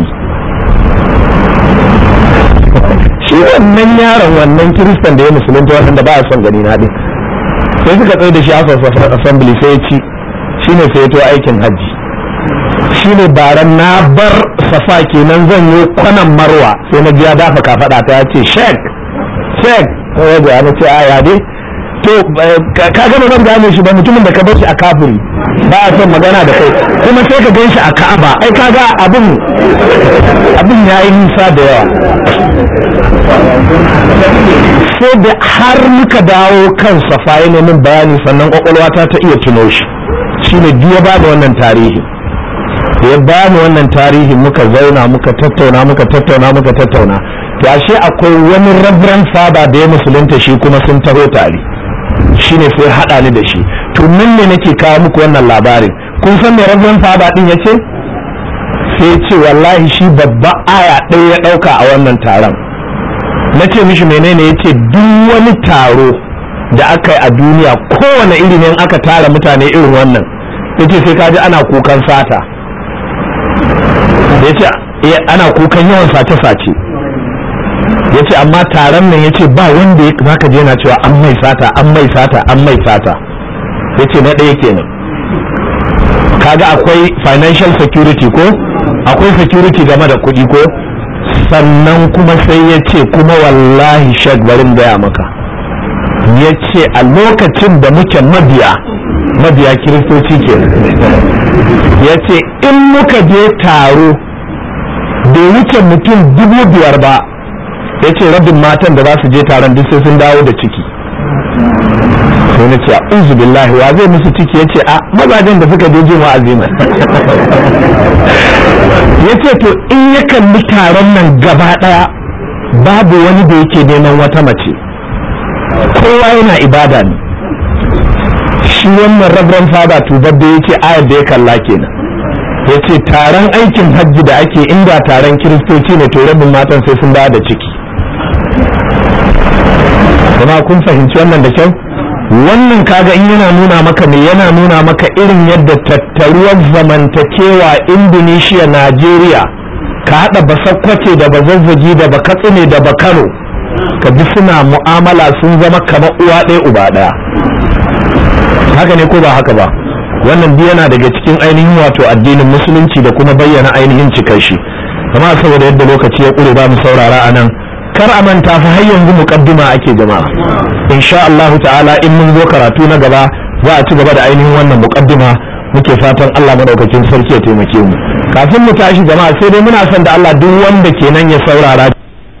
Shi wannan yaron, wannan kiristan da ya musulunta wanda ba a son gani na din, sai suka tsaye da shi House of Assembly sai ya ci, shine sai ya to aikin hajji. Shine baran na bar Safa kenan zan yi kwanan Marwa sai na ji ya dafa kafaɗa ta ya ce shek kawai da ya ce a ya dai to ka gama zan gane shi ba, mutumin da ka bar shi a kafiri ba a son magana da kai kuma sai ka gan shi a Ka'aba, ai kaga abin ya yi nisa da yawa. sai da har muka dawo kan Safa ya min bayani sannan kwakwalwata ta iya tuno shi. Shine biya ba da wannan tarihi, ya ba mu wannan tarihi, muka zauna muka tattauna to ashe akwai wani Reverend Father da ya musulunta shi kuma sun taho tare, shine sai hada ni da shi. To nan ne nake kawo muku wannan labarin. Kun san me Reverend Father din yace? Sai ce wallahi shi babba aya ɗaya ya ɗauka a wannan taron. Nace mishi menene? Yace duk wani taro da aka yi a duniya kowane iri ne aka tara mutane irin wannan, yace sai kaji ana kukan sata, yace ana kukan yawan sace-sace, yace amma taron nan yace ba wanda zaka je na cewa an mai sata. Yace na ɗaya kenan, kaga akwai financial security ko akwai security game da kuɗi ko, sannan kuma sai yace kuma wallahi shek barin gaya maka, yace a lokacin da muke mabiya kiristoci ke, yace in muka je taro bai wuce mutum 5,000 ba, yace rabin matan da za su je taron duk sai sun dawo da ciki. sai na ce a'udhu billahi wa zai musu ciki, yace a mazajen da suka je jin wa'azi ma. Yace to in ya kalli taron nan gaba daya babu wani da yake neman wata mace, kowa yana ibada ne. Shi wannan Reverend Father Tubabbe yace ayar da ya kalla kenan, yace taron aikin hajji da ake inda taron kiristoci ne to rabin matan sai sun dawo da ciki. Kuma kun fahimci wannan da kyau? Wannan kaga in yana nuna maka me, yana nuna maka irin yadda tattaruwar zamantakewa Indonesia, Najeriya, ka haɗa Basakwace da Bazazzagi da Bakatsine da Bakano, ka bi suna mu'amala sun zama kamar uwa ɗaya uba ɗaya. Haka ne ko ba haka ba? Wannan biyu yana daga cikin ainihin wato addinin musulunci da kuma bayyana ainihin cikar shi. Amma saboda yadda lokaci ya ƙure ba mu saurara a nan, kar a manta fa har yanzu muqaddima ake jama'a. Insha Allah ta'ala in mun zo karatu na gaba za a ci gaba da ainihin wannan muqaddima, muke fatan Allah madaukakin sarki ya taimake mu. Kafin mu tashi jama'a sai dai muna son da Allah duk wanda kenan ya saurara